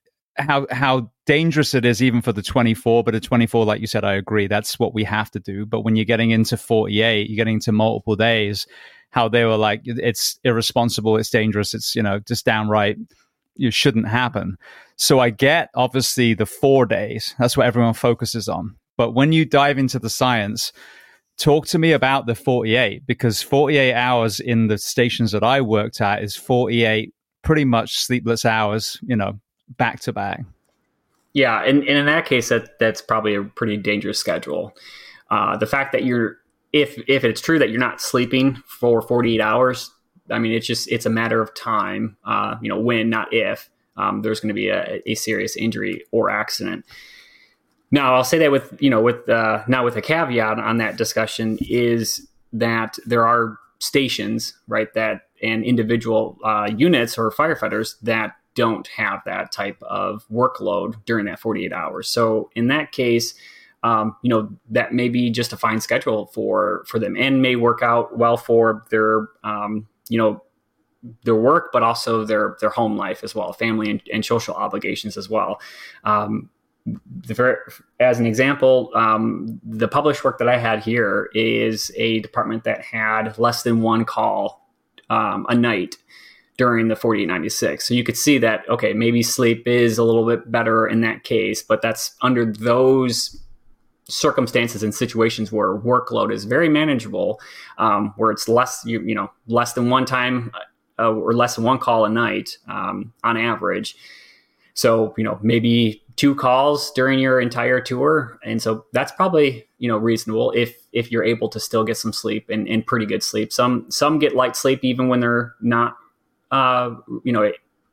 how how dangerous it is even for the twenty-four, but a twenty-four, like you said, I agree, that's what we have to do. But when you're getting into forty-eight, you're getting into multiple days, how they were like, it's irresponsible, it's dangerous, it's, you know, just downright, you shouldn't happen. So I get, obviously, the four days, that's what everyone focuses on. But when you dive into the science, talk to me about the forty-eight, because forty-eight hours in the stations that I worked at is forty-eight pretty much sleepless hours, you know, back to back. Yeah, and, and in that case, that that's probably a pretty dangerous schedule. Uh, the fact that you're, if if it's true that you're not sleeping for forty-eight hours, I mean, it's just it's a matter of time. Uh, you know, when, not if, um, there's going to be a, a serious injury or accident. Now, I'll say that with, you know, with uh, now with a caveat on that discussion is that there are stations, right, that and individual uh, units or firefighters that don't have that type of workload during that forty-eight hours. So in that case, um, you know, that may be just a fine schedule for for them and may work out well for their, um, you know, their work, but also their their home life as well, family and, and social obligations as well. Um, the, as an example, um, the published work that I had here is a department that had less than one call um, a night during the forty-eight ninety-six. So you could see that, okay, maybe sleep is a little bit better in that case, but that's under those circumstances and situations where workload is very manageable, um, where it's less, you, you know, less than one time uh, or less than one call a night um, on average. So, you know, maybe two calls during your entire tour. And so that's probably, you know, reasonable if, if you're able to still get some sleep and, and pretty good sleep. Some, some get light sleep even when they're not, uh, you know,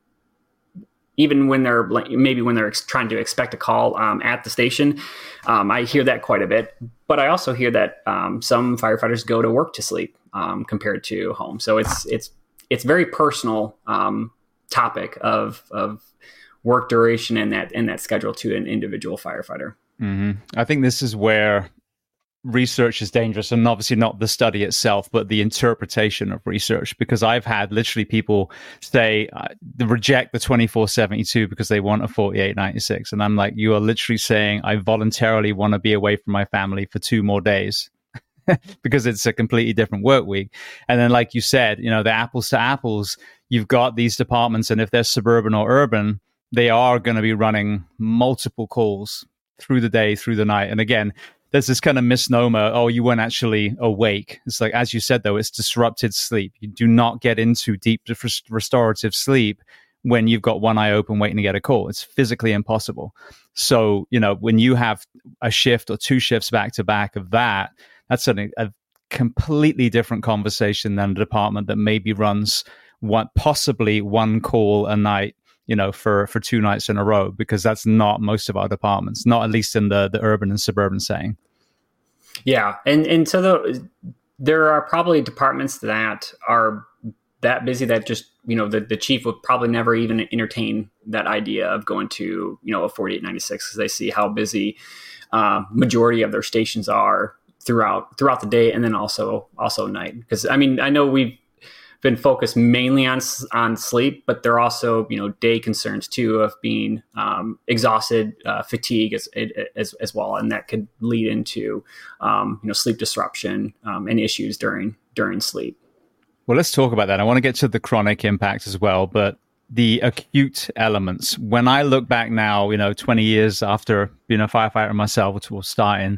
even when they're like, maybe when they're ex- trying to expect a call um, at the station. Um, I hear that quite a bit, but I also hear that um, some firefighters go to work to sleep um, compared to home. So it's, it's, it's very personal um, topic of, of, work duration and that and that schedule to an individual firefighter. Mm-hmm. I think this is where research is dangerous, and obviously not the study itself, but the interpretation of research. Because I've had literally people say uh, they reject the twenty-four seventy-two because they want a forty-eight ninety-six, and I'm like, you are literally saying I voluntarily want to be away from my family for two more days. Because it's a completely different work week. And then, like you said, you know, the apples to apples, you've got these departments, and if they're suburban or urban, they are going to be running multiple calls through the day, through the night. And again, there's this kind of misnomer, oh, you weren't actually awake. It's like, as you said, though, it's disrupted sleep. You do not get into deep restorative sleep when you've got one eye open waiting to get a call. It's physically impossible. So, you know, when you have a shift or two shifts back to back of that, that's a, a completely different conversation than a department that maybe runs one, possibly one call a night, you know, for, for two nights in a row, because that's not most of our departments, not at least in the, the urban and suburban setting. Yeah. And, and so the, there are probably departments that are that busy that just, you know, the, the chief would probably never even entertain that idea of going to, you know, a forty-eight ninety-six because they see how busy uh, majority of their stations are throughout, throughout the day. And then also, also night. Because I mean, I know we've been focused mainly on on sleep, but there are also, you know, day concerns too of being um, exhausted, uh, fatigue as, as as well, and that could lead into um, you know, sleep disruption um, and issues during during sleep. Well, let's talk about that. I want to get to the chronic impact as well, but the acute elements. When I look back now, you know, twenty years after being a firefighter myself, or starting.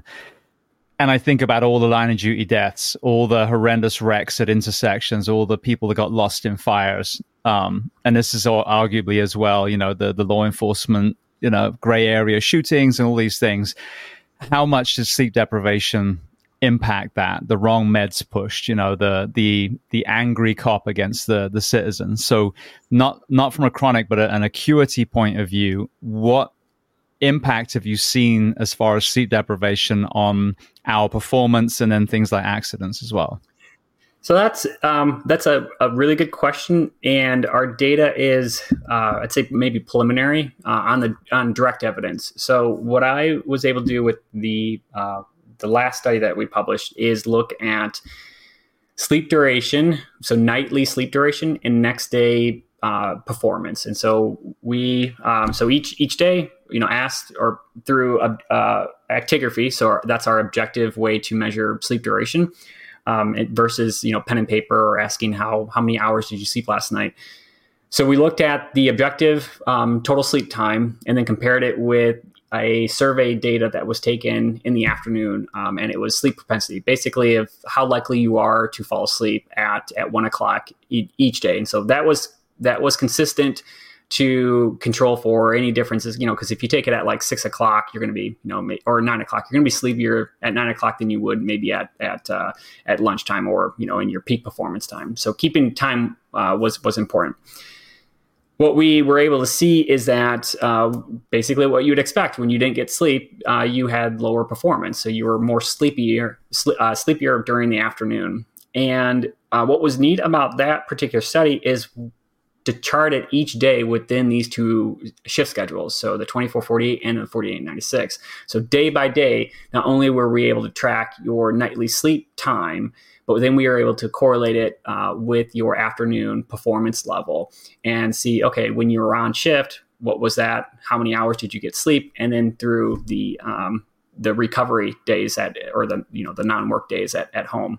And I think about all the line of duty deaths, all the horrendous wrecks at intersections, all the people that got lost in fires. Um, and this is all arguably as well, you know, the, the law enforcement, you know, gray area shootings and all these things. How much does sleep deprivation impact that? The wrong meds pushed, you know, the the the angry cop against the the citizens. So not not from a chronic, but a, an acuity point of view, what impact have you seen as far as sleep deprivation on our performance and then things like accidents as well? So that's um, that's a, a really good question, and our data is uh, I'd say maybe preliminary uh, on the on direct evidence. So what I was able to do with the uh, the last study that we published is look at sleep duration, so nightly sleep duration, and next day uh, performance. And so we um, so each each day, you know, asked or through a, uh, actigraphy. So our, that's our objective way to measure sleep duration um, versus, you know, pen and paper or asking how, how many hours did you sleep last night? So we looked at the objective um, total sleep time and then compared it with a survey data that was taken in the afternoon. Um, and it was sleep propensity, basically of how likely you are to fall asleep at, at one o'clock e- each day. And so that was, that was consistent to control for any differences, you know, because if you take it at like six o'clock, you're going to be, you know, or nine o'clock, you're going to be sleepier at nine o'clock than you would maybe at at uh, at lunchtime or, you know, in your peak performance time. So keeping time uh, was was important. What we were able to see is that uh, basically what you'd expect when you didn't get sleep, uh, you had lower performance. So you were more sleepier, sl- uh, sleepier during the afternoon. And uh, what was neat about that particular study is to chart it each day within these two shift schedules. So the twenty-four forty-eight and the forty-eight ninety-six. So day by day, not only were we able to track your nightly sleep time, but then we are able to correlate it uh, with your afternoon performance level and see, okay, when you were on shift, what was that? How many hours did you get sleep? And then through the um, the recovery days at, or the you know the non-work days at, at home.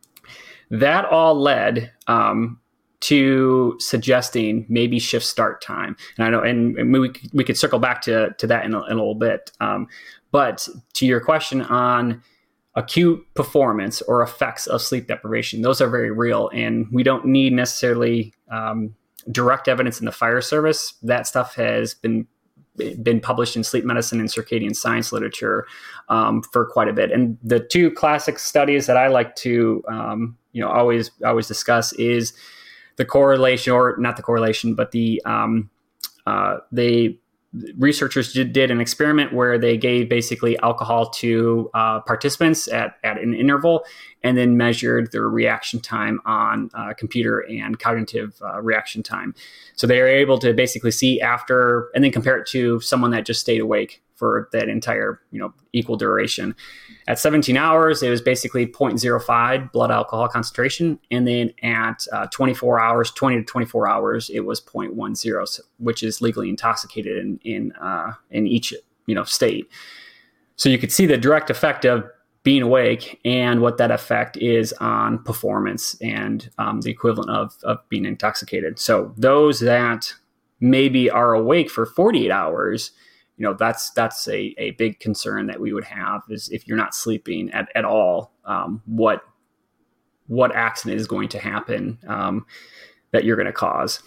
That all led um, to suggesting maybe shift start time. And I know, and, and we we could circle back to to that in a, in a little bit. Um, but to your question on acute performance or effects of sleep deprivation, those are very real, and we don't need necessarily um, direct evidence in the fire service. That stuff has been been published in sleep medicine and circadian science literature um, for quite a bit. And the two classic studies that I like to um, you know always always discuss is the correlation, or not the correlation, but the um, uh, they researchers did, did an experiment where they gave basically alcohol to uh, participants at, at an interval and then measured their reaction time on uh, computer and cognitive uh, reaction time. So they were able to basically see after, and then compare it to someone that just stayed awake for that entire, you know, equal duration. At seventeen hours, it was basically zero point zero five blood alcohol concentration. And then at uh, twenty-four hours, twenty to twenty-four hours, it was zero point one zero, which is legally intoxicated in in, uh, in each, you know, state. So you could see the direct effect of being awake and what that effect is on performance and um, the equivalent of, of being intoxicated. So those that maybe are awake for forty-eight hours, you know, that's that's a, a big concern that we would have, is if you're not sleeping at, at all, um, what what accident is going to happen um, that you're going to cause.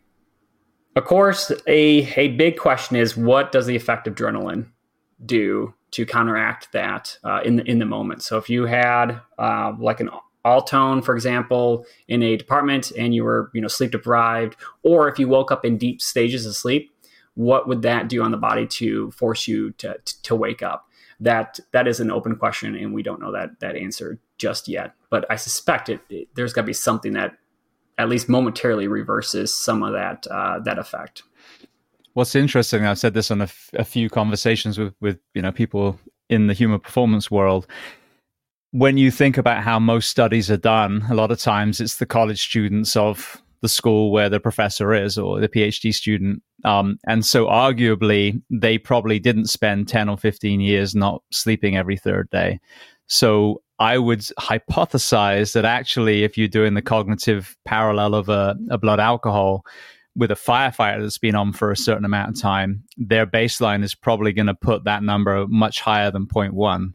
Of course, a, a big question is, what does the effect of adrenaline do to counteract that uh, in, the, in the moment? So if you had uh, like an all-tone, for example, in a department and you were, you know, sleep deprived, or if you woke up in deep stages of sleep, what would that do on the body to force you to to wake up? That that is an open question, and we don't know that that answer just yet. But I suspect it, it there's got to be something that at least momentarily reverses some of that uh, that effect. What's interesting, I've said this on a, f- a few conversations with with you know people in the human performance world. When you think about how most studies are done, a lot of times it's the college students of the school where the professor is, or the PhD student. Um, and so arguably, they probably didn't spend ten or fifteen years not sleeping every third day. So I would hypothesize that actually, if you're doing the cognitive parallel of a, a blood alcohol with a firefighter that's been on for a certain amount of time, their baseline is probably going to put that number much higher than zero point one.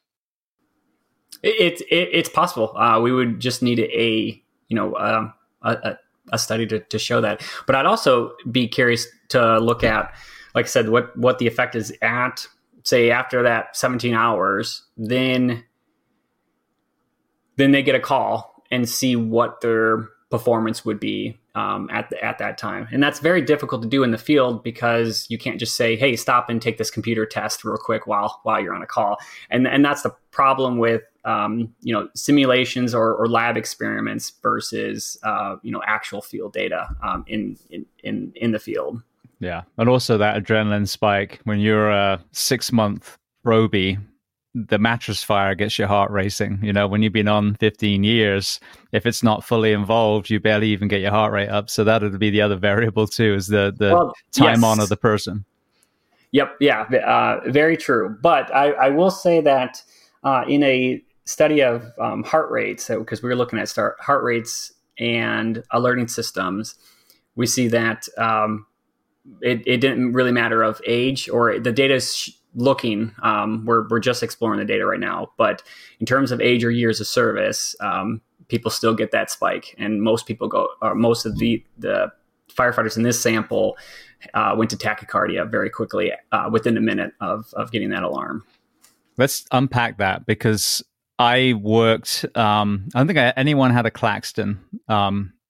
It, it, it's possible. Uh, we would just need a, you know, um, a, a study to, to show that. But I'd also be curious to look at, like I said, what, what the effect is at, say, after that seventeen hours, then, then they get a call and see what their performance would be um, at the, at that time. And that's very difficult to do in the field, because you can't just say, hey, stop and take this computer test real quick while while you're on a call. And and that's the problem with um, you know simulations or, or lab experiments versus uh, you know actual field data um, in, in in in the field. Yeah, and also that adrenaline spike when you're a six month probie. The mattress fire gets your heart racing. You know, when you've been on fifteen years, if it's not fully involved, you barely even get your heart rate up. So that would be the other variable too, is the, the well, time yes. on of the person. Yep. Yeah. Uh, very true. But I, I will say that uh, in a study of um, heart rates, because we were looking at start heart rates and alerting systems, we see that um, it, it didn't really matter of age, or the data is sh- looking, um, we're we're just exploring the data right now, but in terms of age or years of service, um, people still get that spike, and most people go, or most of the the firefighters in this sample uh, went to tachycardia very quickly uh, within a minute of of getting that alarm. Let's unpack that, because I worked. Um, I don't think I, anyone had a Claxton um,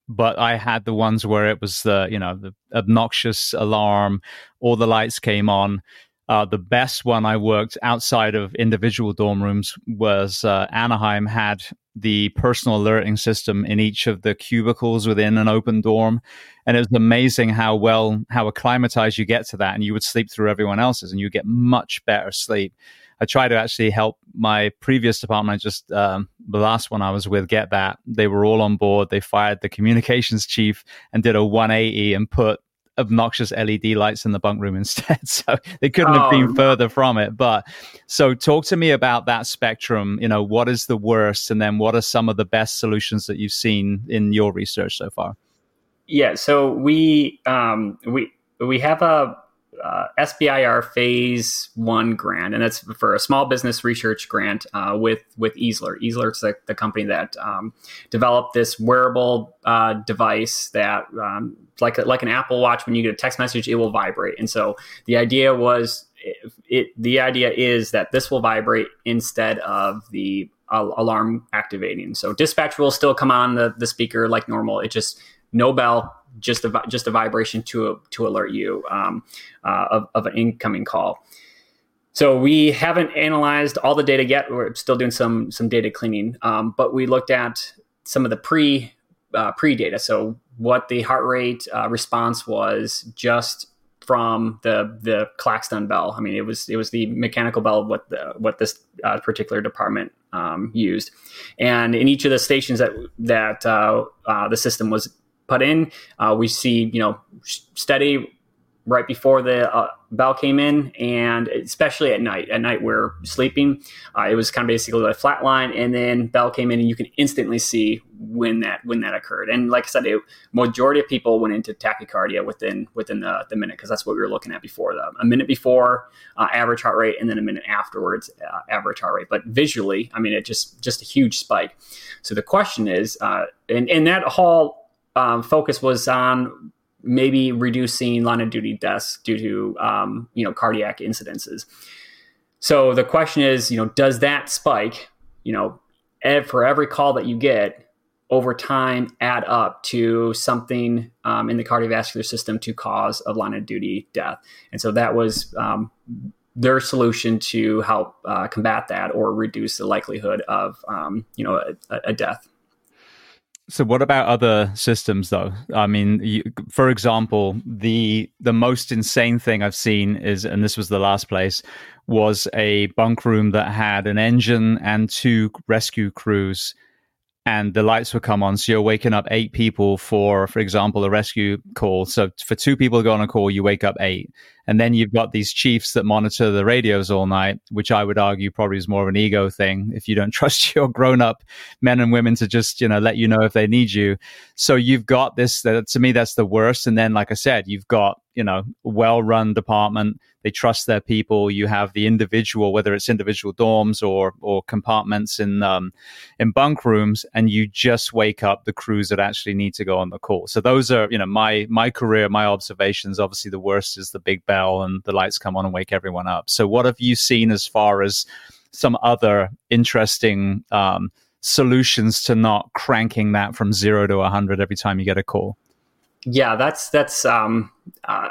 but I had the ones where it was the, you know, the obnoxious alarm, all the lights came on. Uh, the best one I worked outside of individual dorm rooms was uh, Anaheim had the personal alerting system in each of the cubicles within an open dorm. And it was amazing how well, how acclimatized you get to that. And you would sleep through everyone else's and you get much better sleep. I try to actually help my previous department, just um, the last one I was with, get that. They were all on board. They fired the communications chief and did a one eighty and put obnoxious L E D lights in the bunk room instead. So they couldn't oh, have been no. further from it. But so talk to me about that spectrum. You know, what is the worst? And then what are some of the best solutions that you've seen in your research so far? Yeah. So we, um, we, we have a, Uh, S B I R Phase One grant, and that's for a small business research grant uh, with with Easler. Easler is the, the company that um, developed this wearable uh, device that, um, like like an Apple Watch, when you get a text message, it will vibrate. And so the idea was, it, it the idea is that this will vibrate instead of the uh, alarm activating. So dispatch will still come on the the speaker like normal. It just no bell. Just a just a vibration to to alert you um, uh, of, of an incoming call. So we haven't analyzed all the data yet. We're still doing some some data cleaning, um, but we looked at some of the pre uh, pre data. So what the heart rate uh, response was just from the the Claxton bell. I mean, it was it was the mechanical bell what the what this uh, particular department um, used, and in each of the stations that that uh, uh, the system was put in, uh, we see, you know, steady right before the uh, bell came in, and especially at night. At night we're sleeping, uh, it was kind of basically a flat line, and then bell came in, and you can instantly see when that when that occurred. And like I said, the majority of people went into tachycardia within within the, the minute, because that's what we were looking at before. The, a minute before uh, average heart rate, and then a minute afterwards uh, average heart rate. But visually, I mean, it just just a huge spike. So the question is, uh, and and that whole Um, focus was on maybe reducing line of duty deaths due to, um, you know, cardiac incidences. So the question is, you know, does that spike, you know, ev- for every call that you get over time add up to something um, in the cardiovascular system to cause a line of duty death? And so that was um, their solution to help uh, combat that or reduce the likelihood of, um, you know, a, a death. So what about other systems, though? I mean, you, for example, the the most insane thing I've seen is, and this was the last place, was a bunk room that had an engine and two rescue crews, and the lights would come on. So you're waking up eight people for, for example, a rescue call. So for two people to go on a call, you wake up eight. And then you've got these chiefs that monitor the radios all night, which I would argue probably is more of an ego thing. If you don't trust your grown-up men and women to just, you know, let you know if they need you. So you've got this, that, to me, that's the worst. And then, like I said, you've got, you know, well-run department. They trust their people. You have the individual, whether it's individual dorms or or compartments in um, in bunk rooms, and you just wake up the crews that actually need to go on the call. So those are, you know, my my career, my observations. Obviously, the worst is the big bell and the lights come on and wake everyone up. So what have you seen as far as some other interesting um, solutions to not cranking that from zero to one hundred every time you get a call? Yeah, that's that's. Um, uh,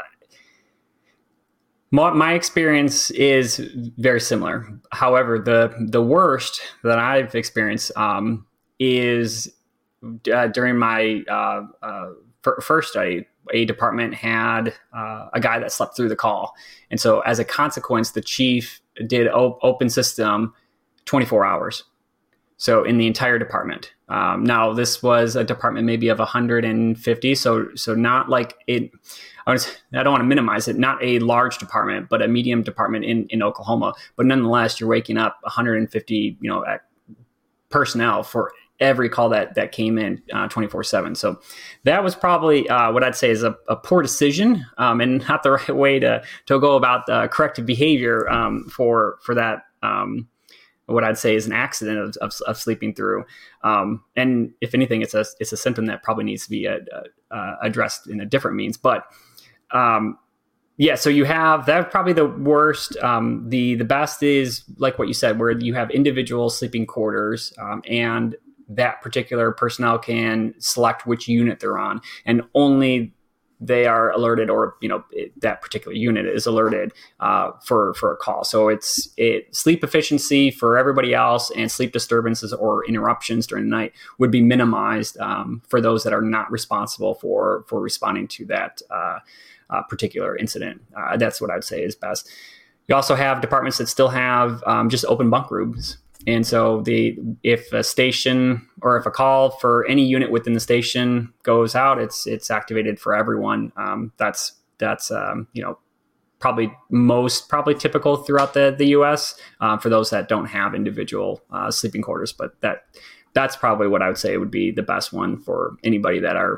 My, my experience is very similar. However, the the worst that I've experienced um, is uh, during my uh, uh, f- first study. A department had uh, a guy that slept through the call, and so as a consequence, the chief did op- open system twenty-four hours. So in the entire department. Um, now this was a department maybe of one hundred fifty, so so not like it. I, was, I don't want to minimize it, not a large department, but a medium department in, in Oklahoma. But nonetheless, you're waking up one hundred fifty, you know, personnel for every call that that came in uh, twenty-four seven. So that was probably uh, what I'd say is a, a poor decision um, and not the right way to to go about uh, corrective behavior um, for for that. Um, what I'd say is an accident of, of, of sleeping through. Um, and if anything, it's a it's a symptom that probably needs to be uh, uh, addressed in a different means. But um, yeah, so you have, that's probably the worst. Um, the the best is like what you said, where you have individual sleeping quarters um, and that particular personnel can select which unit they're on, and only they are alerted, or you know it, that particular unit is alerted uh, for for a call. So it's it sleep efficiency for everybody else, and sleep disturbances or interruptions during the night would be minimized um, for those that are not responsible for for responding to that uh, uh, particular incident. Uh, that's what I'd say is best. You also have departments that still have um, just open bunk rooms. And so the if a station or if a call for any unit within the station goes out, it's it's activated for everyone. Um, that's that's um, you know probably most probably typical throughout the the U S uh, for those that don't have individual uh, sleeping quarters. But that that's probably what I would say would be the best one for anybody that are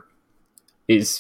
is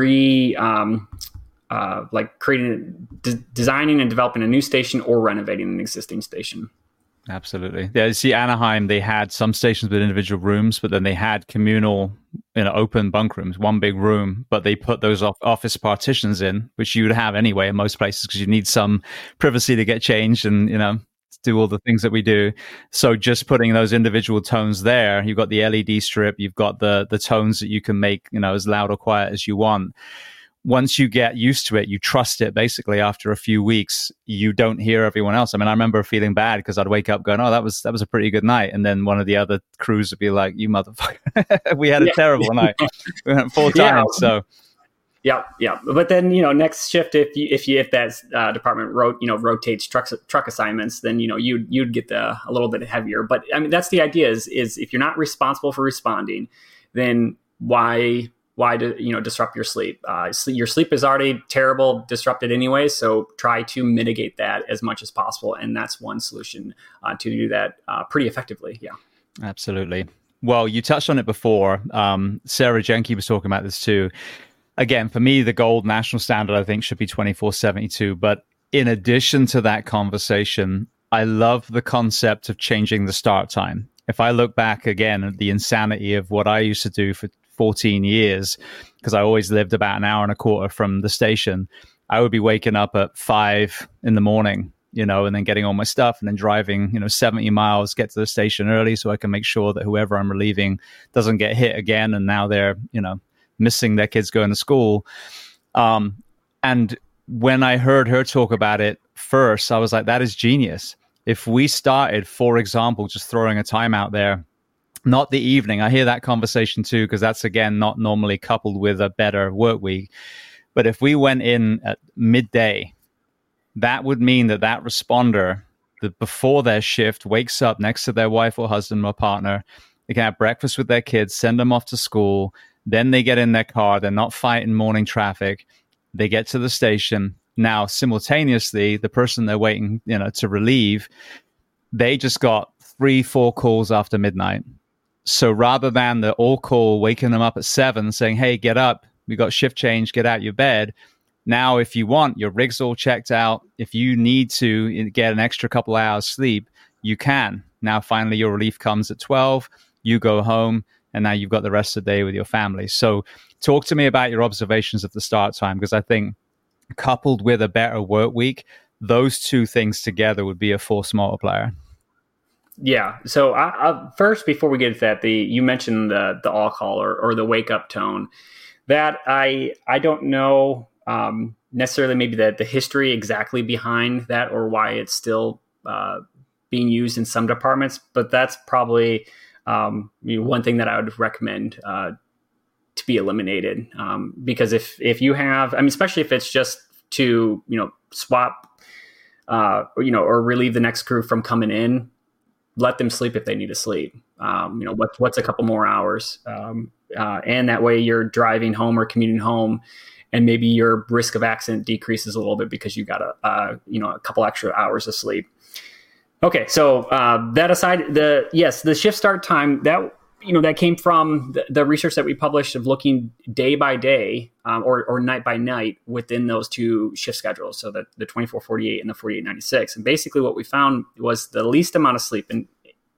re um, uh, like creating de- designing and developing a new station or renovating an existing station. Absolutely. Yeah, you see, Anaheim, they had some stations with individual rooms, but then they had communal, you know, open bunk rooms, one big room, but they put those off- office partitions in, which you would have anyway in most places because you need some privacy to get changed and, you know, do all the things that we do. So just putting those individual tones there, you've got the L E D strip, you've got the the tones that you can make, you know, as loud or quiet as you want. Once you get used to it, you trust it. Basically, after a few weeks, you don't hear everyone else. I mean, I remember feeling bad because I'd wake up going, "Oh, that was that was a pretty good night," and then one of the other crews would be like, "You motherfucker, we had a yeah. terrible night. We went four yeah. times." So, yeah, yeah. But then you know, next shift, if you if you if that uh, department ro- you know rotates truck truck assignments, then you know you you'd get the a little bit heavier. But I mean, that's the idea. Is is if you're not responsible for responding, then why? Why do you know disrupt your sleep? Uh, sleep? Your sleep is already terrible, disrupted anyway. So try to mitigate that as much as possible, and that's one solution uh, to do that uh, pretty effectively. Yeah, absolutely. Well, you touched on it before. Um, Sarah Jenke was talking about this too. Again, for me, the gold national standard I think should be twenty-four seventy-two. But in addition to that conversation, I love the concept of changing the start time. If I look back again at the insanity of what I used to do for fourteen years, because I always lived about an hour and a quarter from the station, I would be waking up at five in the morning, you know, and then getting all my stuff and then driving, you know, seventy miles, get to the station early so I can make sure that whoever I'm relieving doesn't get hit again. And now they're, you know, missing their kids going to school. Um, and when I heard her talk about it first, I was like, that is genius. If we started, for example, just throwing a time out there, not the evening. I hear that conversation too, because that's, again, not normally coupled with a better work week. But if we went in at midday, that would mean that that responder, that before their shift, wakes up next to their wife or husband or partner, they can have breakfast with their kids, send them off to school, then they get in their car, they're not fighting morning traffic, they get to the station. Now, simultaneously, the person they're waiting, you know, to relieve, they just got three, four calls after midnight. So rather than the all call waking them up at seven saying, hey, get up, we got shift change, get out your bed. Now, if you want, your rig's all checked out. If you need to get an extra couple hours sleep, you can. Now, finally, your relief comes at twelve, you go home, and now you've got the rest of the day with your family. So talk to me about your observations of the start time, because I think coupled with a better work week, those two things together would be a force multiplier. Yeah. So I, I, first, before we get to that, the you mentioned the the all call or, or the wake up tone. That I I don't know um, necessarily maybe the the history exactly behind that or why it's still uh, being used in some departments, but that's probably um, you know, one thing that I would recommend uh, to be eliminated um, because if if you have, I mean, especially if it's just to you know swap uh, or, you know or relieve the next crew from coming in. Let them sleep if they need to sleep. Um, you know, what, what's a couple more hours? Um, uh, and that way you're driving home or commuting home and maybe your risk of accident decreases a little bit because you got a, uh, you know, a couple extra hours of sleep. Okay. So uh, that aside, the, yes, the shift start time that, you know, that came from the, the research that we published of looking day by day um, or, or night by night within those two shift schedules. So the, the twenty-four forty-eight and the forty-eight ninety-six. And basically what we found was the least amount of sleep. And,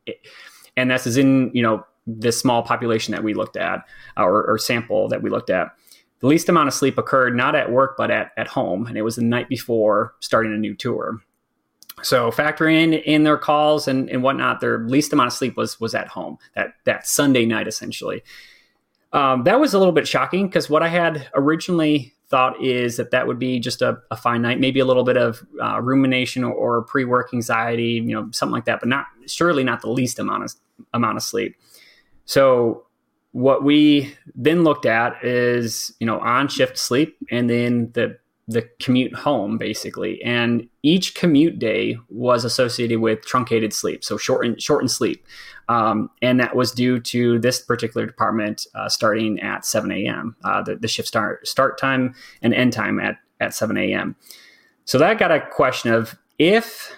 and this is in, you know, this small population that we looked at or, or sample that we looked at. The least amount of sleep occurred not at work, but at, at home. And it was the night before starting a new tour. So factoring in, in their calls and, and whatnot, their least amount of sleep was was at home that that Sunday night essentially. Um, that was a little bit shocking because what I had originally thought is that that would be just a, a fine night, maybe a little bit of uh, rumination or, or pre-work anxiety, you know, something like that, but not surely not the least amount of amount of sleep. So what we then looked at is, you know, on shift sleep and then the the commute home basically. And each commute day was associated with truncated sleep. So shortened, shortened sleep. Um, and that was due to this particular department uh, starting at seven a.m. Uh, the, the shift start start time and end time at, at seven a.m. So that got a question of if,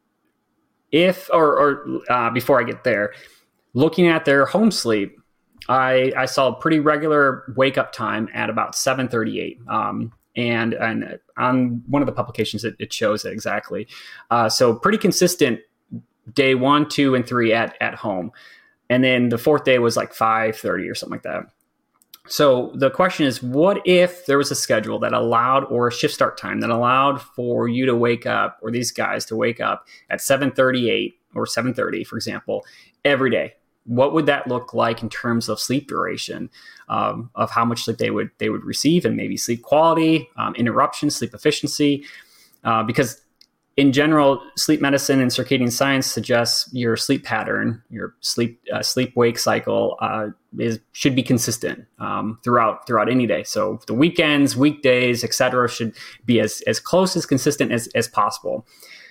if, or, or uh, before I get there, looking at their home sleep, I, I saw a pretty regular wake up time at about seven thirty-eight. Um, and, and on one of the publications, it, it shows it exactly. Uh, so pretty consistent day one, two, and three at, at home. And then the fourth day was like five thirty or something like that. So the question is, what if there was a schedule that allowed, or a shift start time that allowed for you to wake up, or these guys to wake up at seven thirty-eight or seven thirty, for example, every day? What would that look like in terms of sleep duration, um, of how much sleep they would they would receive, and maybe sleep quality, um, interruption, sleep efficiency? Uh, because in general, sleep medicine and circadian science suggests your sleep pattern, your sleep uh, sleep wake cycle uh, is should be consistent um, throughout throughout any day. So the weekends, weekdays, et cetera, should be as as close as consistent as as possible.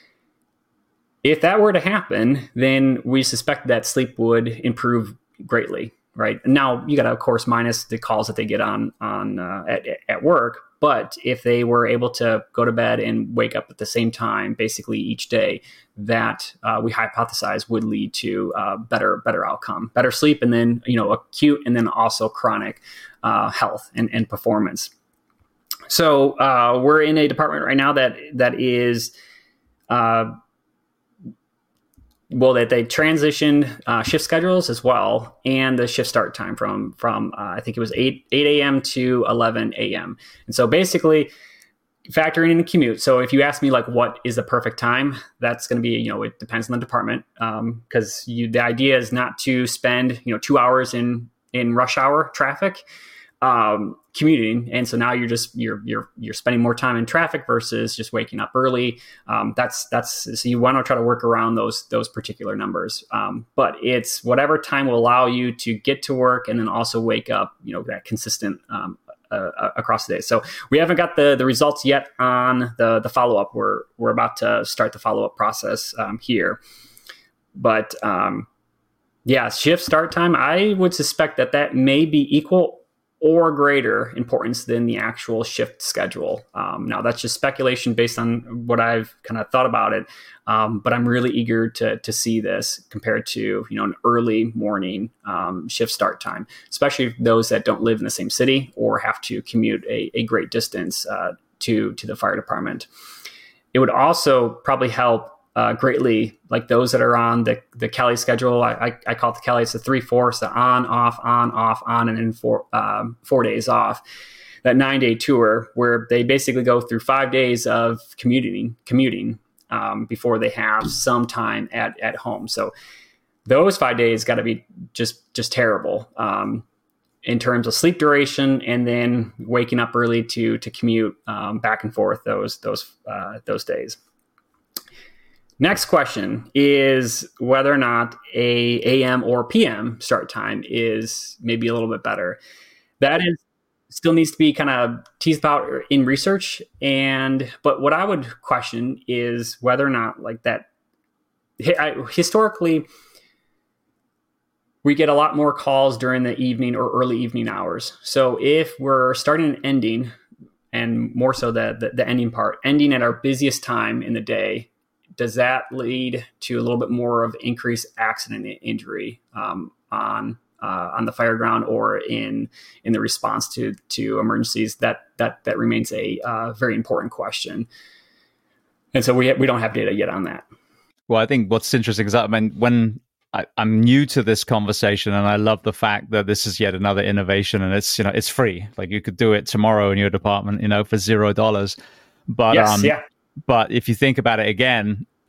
If that were to happen, then we suspect that sleep would improve greatly, right? Now, you got to, of course, minus the calls that they get on on uh, at, at work. But if they were able to go to bed and wake up at the same time, basically each day, that uh, we hypothesize would lead to uh, better better outcome, better sleep, and then, you know, acute and then also chronic uh, health and, and performance. So uh, we're in a department right now that that is. Uh, Well, that they transitioned uh, shift schedules as well, and the shift start time from from uh, I think it was eight a.m. to eleven a.m. And so basically, factoring in the commute. So if you ask me like what is the perfect time, that's going to be, you know, it depends on the department, because um, you the idea is not to spend, you know, two hours in in rush hour traffic um, commuting, and so now you're just you're you're you're spending more time in traffic versus just waking up early. Um, that's that's so you want to try to work around those those particular numbers. Um, but it's whatever time will allow you to get to work and then also wake up, you know, that consistent um, uh, across the day. So we haven't got the the results yet on the the follow up. We're we're about to start the follow up process um, here, but um, yeah, shift start time. I would suspect that that may be equal or greater importance than the actual shift schedule. Um, now, that's just speculation based on what I've kind of thought about it, um, but I'm really eager to to see this compared to, you know, an early morning um, shift start time, especially those that don't live in the same city or have to commute a, a great distance uh, to to the fire department. It would also probably help Uh, greatly, like those that are on the the Kelly schedule. I, I, I call it the Kelly. It's the three fourths, the on, off, on, off, on, and then four um, four days off. That nine day tour where they basically go through five days of commuting, commuting um, before they have some time at at home. So those five days got to be just just terrible um, in terms of sleep duration, and then waking up early to to commute um, back and forth those those uh, those days. Next question is whether or not a A.M. or P M start time is maybe a little bit better. That is still needs to be kind of teased out in research. And but what I would question is whether or not like that. I, historically, we get a lot more calls during the evening or early evening hours. So if we're starting and ending, and more so the the, the ending part, ending at our busiest time in the day, does that lead to a little bit more of increased accident injury um, on uh, on the fire ground or in in the response to to emergencies? That that that remains a uh, very important question, and so we ha- we don't have data yet on that. Well, I think what's interesting is that, I mean, when I, I'm new to this conversation, and I love the fact that this is yet another innovation, and it's, you know, it's free. Like you could do it tomorrow in your department, you know, for zero dollars. But yes, um, yeah. But if you think about it again,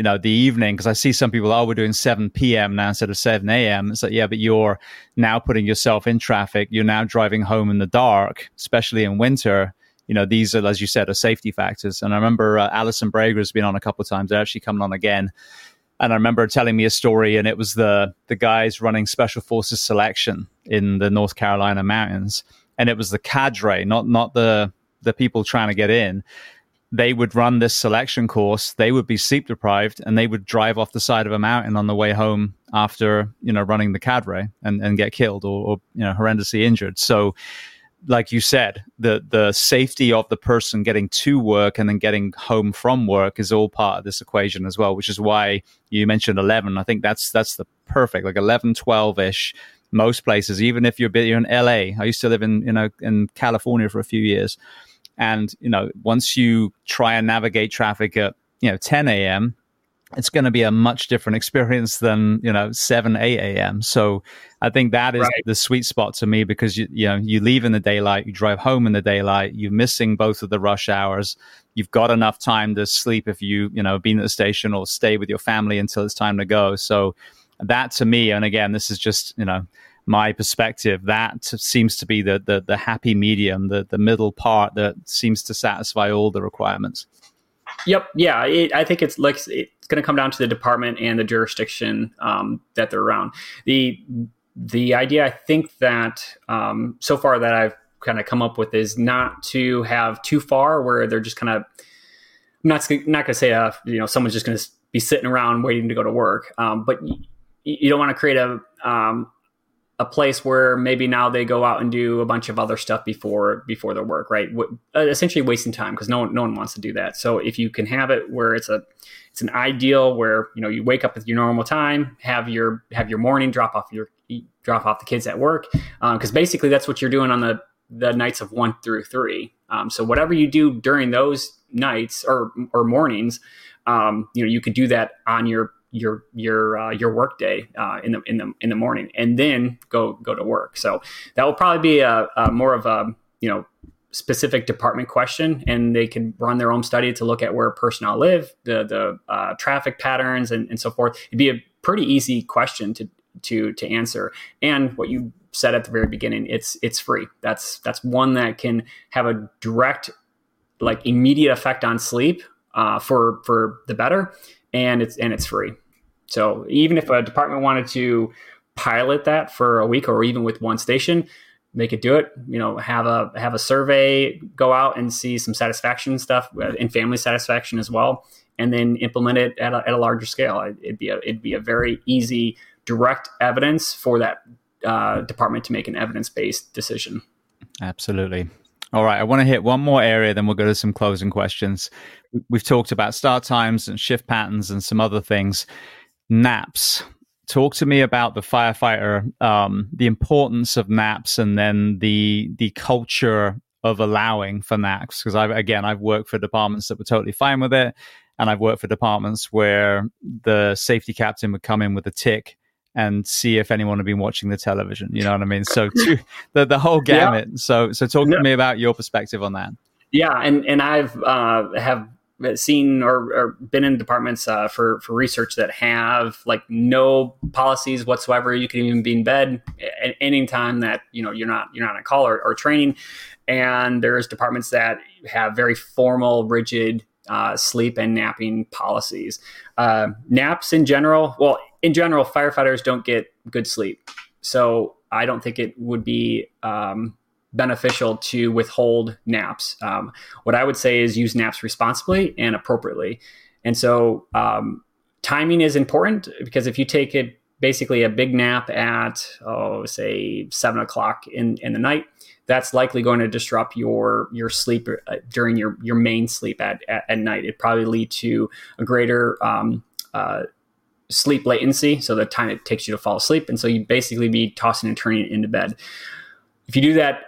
you know, the evening, because I see some people, oh, we're doing seven p.m. now instead of seven a.m. It's like, yeah, but you're now putting yourself in traffic. You're now driving home in the dark, especially in winter. You know, these are, as you said, are safety factors. And I remember uh, Alison Brager has been on a couple of times. They're actually coming on again. And I remember telling me a story, and it was the the guys running Special Forces selection in the North Carolina mountains. And it was the cadre, not not the the people trying to get in. They would run this selection course. They would be sleep deprived, and they would drive off the side of a mountain on the way home after, you know, running the cadre and, and get killed or, or, you know, horrendously injured. So, like you said, the the safety of the person getting to work and then getting home from work is all part of this equation as well, which is why you mentioned eleven. I think that's that's the perfect, like eleven, twelve-ish, most places, even if you're, you're in L A. I used to live in, you know, in California for a few years. And, you know, once you try and navigate traffic at, you know, ten a.m., it's going to be a much different experience than, you know, seven, eight a.m. So I think that is right. The sweet spot to me, because, you, you know, you leave in the daylight, you drive home in the daylight, you're missing both of the rush hours. You've got enough time to sleep if you, you know, been at the station, or stay with your family until it's time to go. So that to me, and again, this is just, you know, my perspective, that seems to be the the, the happy medium, the, the middle part that seems to satisfy all the requirements. Yep. Yeah. It, I think it's like, it's going to come down to the department and the jurisdiction um, that they're around. The, the idea, I think that um, so far that I've kind of come up with is not to have too far where they're just kind of, I'm not, not going to say, uh, you know, someone's just going to be sitting around waiting to go to work. Um, but you, you don't want to create a, um, a place where maybe now they go out and do a bunch of other stuff before before their work, right? W- essentially wasting time, because no one no one wants to do that. So if you can have it where it's a it's an ideal where, you know, you wake up at your normal time, have your have your morning, drop off your drop off the kids at work, because um, basically that's what you're doing on the the nights of one through three. Um, so whatever you do during those nights or or mornings, um, you know, you could do that on your your your uh, your work day uh, in the in the in the morning, and then go go to work. So that will probably be a, a more of a, you know, specific department question, and they can run their own study to look at where personnel live, the the uh, traffic patterns, and, and so forth. It'd be a pretty easy question to to to answer. And what you said at the very beginning, it's it's free. That's that's one that can have a direct, like, immediate effect on sleep uh, for for the better, and it's and it's free. So even if a department wanted to pilot that for a week, or even with one station, they could do it. You know, have a have a survey, go out and see some satisfaction stuff, and family satisfaction as well, and then implement it at a, at a larger scale. It'd be a it'd be a very easy, direct evidence for that uh, department to make an evidence-based decision. Absolutely. All right, I want to hit one more area, then we'll go to some closing questions. We've talked about start times and shift patterns and some other things. Naps. Talk to me about the firefighter, um, the importance of naps, and then the the culture of allowing for naps. Because I've again, I've worked for departments that were totally fine with it, and I've worked for departments where the safety captain would come in with a tick and see if anyone had been watching the television. You know what I mean? So to, the the whole gamut. Yeah. So so talk to me about your perspective on that. Yeah, and and I've uh, have. seen or, or been in departments uh, for, for research that have like no policies whatsoever. You can even be in bed at any time that, you know, you're not, you're not on call or, or training. And there's departments that have very formal, rigid uh, sleep and napping policies. Uh, naps in general, well, in general, firefighters don't get good sleep. So I don't think it would be, um, beneficial to withhold naps. Um, what I would say is use naps responsibly and appropriately. And so um, timing is important, because if you take it basically a big nap at, oh, say seven o'clock in, in the night, that's likely going to disrupt your your sleep uh, during your, your main sleep at, at, at night. It probably lead to a greater um, uh, sleep latency, so the time it takes you to fall asleep. And so you basically be tossing and turning into bed. If you do that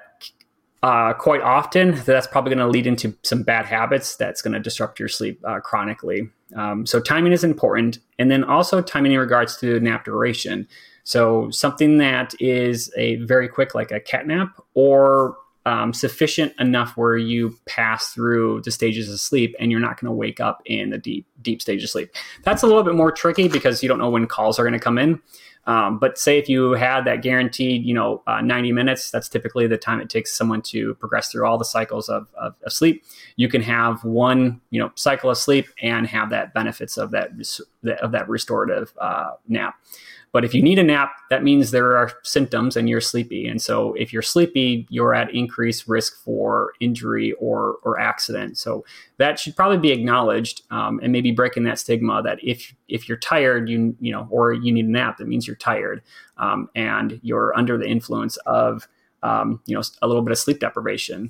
Uh, quite often, that's probably going to lead into some bad habits that's going to disrupt your sleep uh, chronically. Um, so timing is important. And then also timing in regards to nap duration. So something that is a very quick, like a cat nap, or um, sufficient enough where you pass through the stages of sleep and you're not going to wake up in a deep, deep stage of sleep. That's a little bit more tricky because you don't know when calls are going to come in. Um, but say if you had that guaranteed, you know, uh, ninety minutes, that's typically the time it takes someone to progress through all the cycles of, of, of sleep. You can have one, you know, cycle of sleep and have that benefits of that, of that restorative uh, nap. But if you need a nap, that means there are symptoms and you're sleepy. And so if you're sleepy, you're at increased risk for injury or or accident. So that should probably be acknowledged, um, and maybe breaking that stigma that if if you're tired, you you know, or you need a nap, that means you're tired, um, and you're under the influence of um, you know, a little bit of sleep deprivation.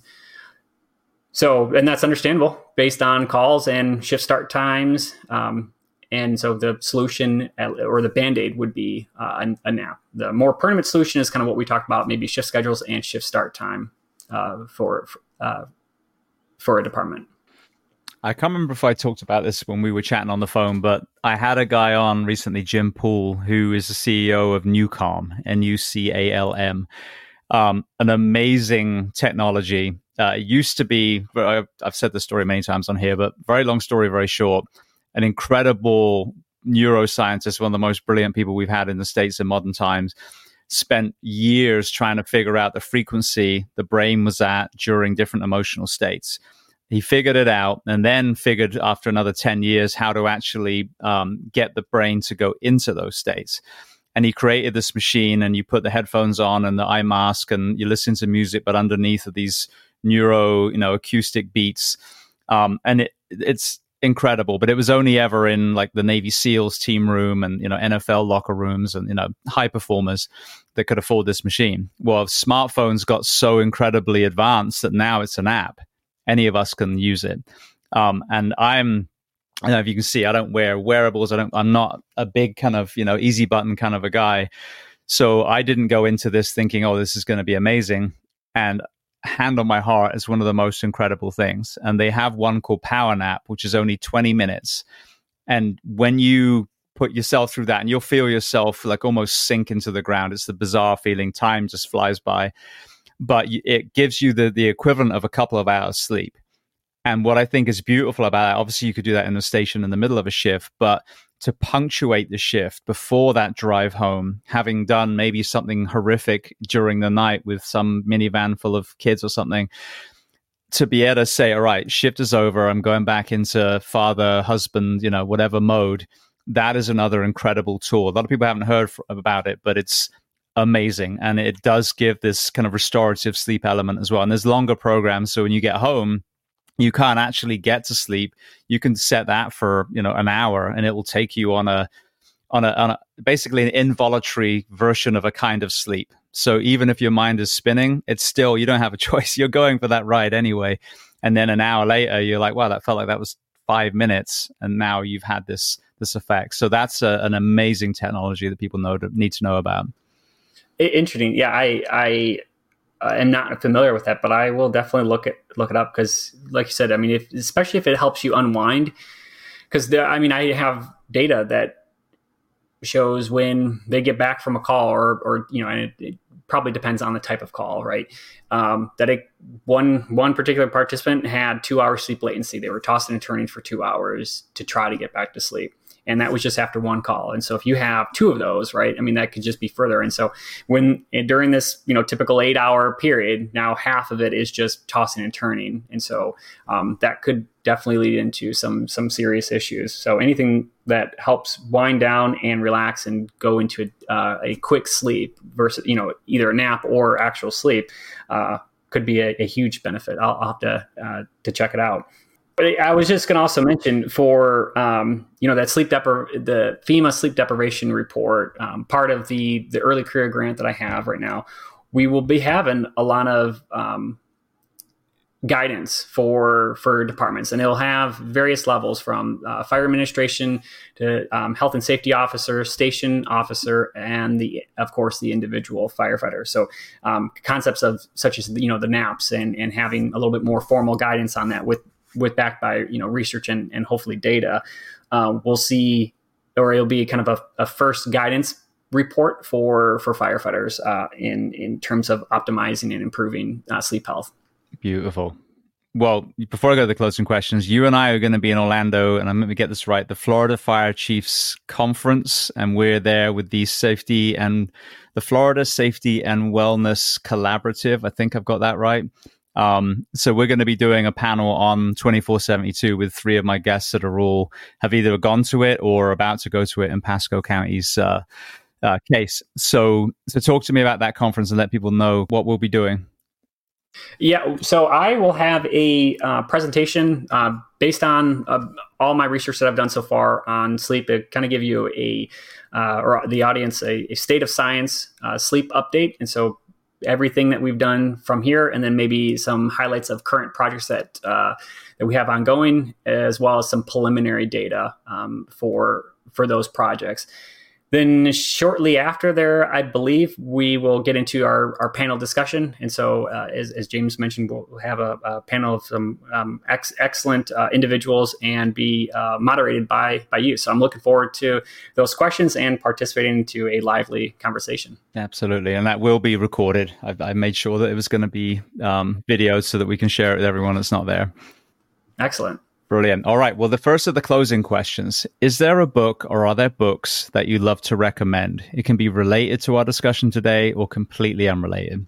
So, and that's understandable based on calls and shift start times. Um, And so the solution or the Band-Aid would be uh, a, a nap. The more permanent solution is kind of what we talked about, maybe shift schedules and shift start time uh, for uh, for a department. I can't remember if I talked about this when we were chatting on the phone, but I had a guy on recently, Jim Poole, who is the C E O of Nucalm, N U C A L M, um, an amazing technology. Uh, it used to be, I've said this story many times on here, but very long story, very short. An incredible neuroscientist, one of the most brilliant people we've had in the States in modern times, spent years trying to figure out the frequency the brain was at during different emotional states. He figured it out and then figured after another ten years how to actually um, get the brain to go into those states. And he created this machine, and you put the headphones on and the eye mask and you listen to music, but underneath are these neuro, you know, acoustic beats. Um, and it, it's, incredible, but it was only ever in like the Navy SEALs team room and, you know, N F L locker rooms and, you know, high performers that could afford this machine. Well, smartphones got so incredibly advanced that now it's an app. Any of us can use it. Um, and I'm, I don't know if you can see, I don't wear wearables. I don't, I'm not a big kind of, you know, easy button kind of a guy. So I didn't go into this thinking, oh, this is going to be amazing. And hand on my heart, is one of the most incredible things. And they have one called Power Nap, which is only twenty minutes. And when you put yourself through that, and you'll feel yourself like almost sink into the ground. It's the bizarre feeling. Time just flies by, but it gives you the, the equivalent of a couple of hours sleep. And what I think is beautiful about it, obviously you could do that in a station in the middle of a shift, but to punctuate the shift before that drive home, having done maybe something horrific during the night with some minivan full of kids or something, to be able to say, all right, shift is over, I'm going back into father, husband, you know, whatever mode. That is another incredible tool. A lot of people haven't heard about it, but it's amazing. And it does give this kind of restorative sleep element as well. And there's longer programs. So when you get home, you can't actually get to sleep. You can set that for, you know, an hour, and it will take you on a, on a, on a, basically an involuntary version of a kind of sleep. So even if your mind is spinning, it's still, you don't have a choice. You're going for that ride anyway. And then an hour later, you're like, wow, that felt like that was five minutes. And now you've had this, this effect. So that's a, an amazing technology that people know to, need to know about. Interesting. Yeah. I, I, Uh, I'm not familiar with that, but I will definitely look at look it up because, like you said, I mean, if, especially if it helps you unwind, because I mean, I have data that shows when they get back from a call, or or you know, and it, it probably depends on the type of call, right? Um, that it, one one particular participant had two hours sleep latency. They were tossing and turning for two hours to try to get back to sleep. And that was just after one call. And so if you have two of those, right, I mean, that could just be further. And so when during this, you know, typical eight hour period, now half of it is just tossing and turning. And so um, that could definitely lead into some, some serious issues. So anything that helps wind down and relax and go into a, uh, a quick sleep versus, you know, either a nap or actual sleep uh, could be a, a huge benefit. I'll, I'll have to, uh, to check it out. But I was just going to also mention for, um, you know, that sleep depri- the FEMA sleep deprivation report, um, part of the, the early career grant that I have right now, we will be having a lot of um, guidance for, for departments, and it'll have various levels from uh, fire administration to um, health and safety officer, station officer, and the, of course, the individual firefighter. So um, concepts of such as, you know, the naps and, and having a little bit more formal guidance on that with, with backed by, you know, research and, and hopefully data, uh, we'll see, or it'll be kind of a, a first guidance report for, for firefighters uh, in, in terms of optimizing and improving uh, sleep health. Beautiful. Well, before I go to the closing questions, you and I are going to be in Orlando, and I'm going to get this right, the Florida Fire Chiefs Conference, and we're there with the safety and the Florida Safety and Wellness Collaborative. I think I've got that right. Um, so we're going to be doing a panel on twenty-four seventy-two with three of my guests that are all have either gone to it or about to go to it in Pasco County's uh, uh, case. So, so talk to me about that conference and let people know what we'll be doing. Yeah, so I will have a uh, presentation uh, based on uh, all my research that I've done so far on sleep. It kind of give you a, uh, or the audience, a, a state of science uh, sleep update. And so everything that we've done from here, and then maybe some highlights of current projects that uh, that we have ongoing, as well as some preliminary data um, for for those projects. Then shortly after there, I believe we will get into our, our panel discussion. And so, uh, as, as James mentioned, we'll have a, a panel of some um, ex- excellent uh, individuals and be uh, moderated by by you. So I'm looking forward to those questions and participating into a lively conversation. Absolutely. And that will be recorded. I've, I made sure that it was going to be um, videoed so that we can share it with everyone that's not there. Excellent. Brilliant. All right. Well, the first of the closing questions. Is there a book or are there books that you love to recommend? It can be related to our discussion today or completely unrelated.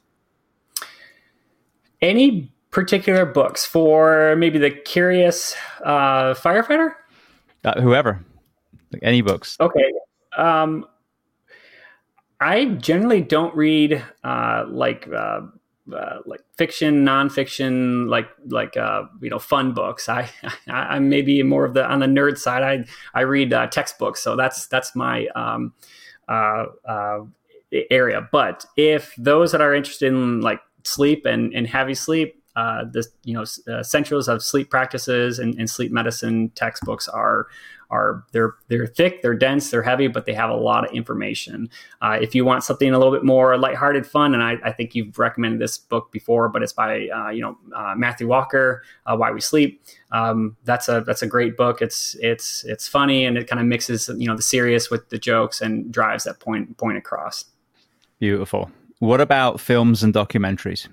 Any particular books for maybe the curious uh, firefighter? Uh, whoever. Like any books. Okay. Um, I generally don't read uh, like... Uh, Uh, like fiction, nonfiction, like like uh, you know, fun books. I, I I'm maybe more of the on the nerd side. I I read uh, textbooks, so that's that's my um, uh, uh, area. But if those that are interested in like sleep and, and heavy sleep, uh, the you know essentials of sleep practices and, and sleep medicine textbooks are. Are they're they're thick, they're dense, they're heavy, but they have a lot of information. Uh, if you want something a little bit more lighthearted, fun, and I, I think you've recommended this book before, but it's by uh, you know uh, Matthew Walker, uh, Why We Sleep. Um, that's a that's a great book. It's it's it's funny and it kind of mixes you know the serious with the jokes and drives that point point across. Beautiful. What about films and documentaries?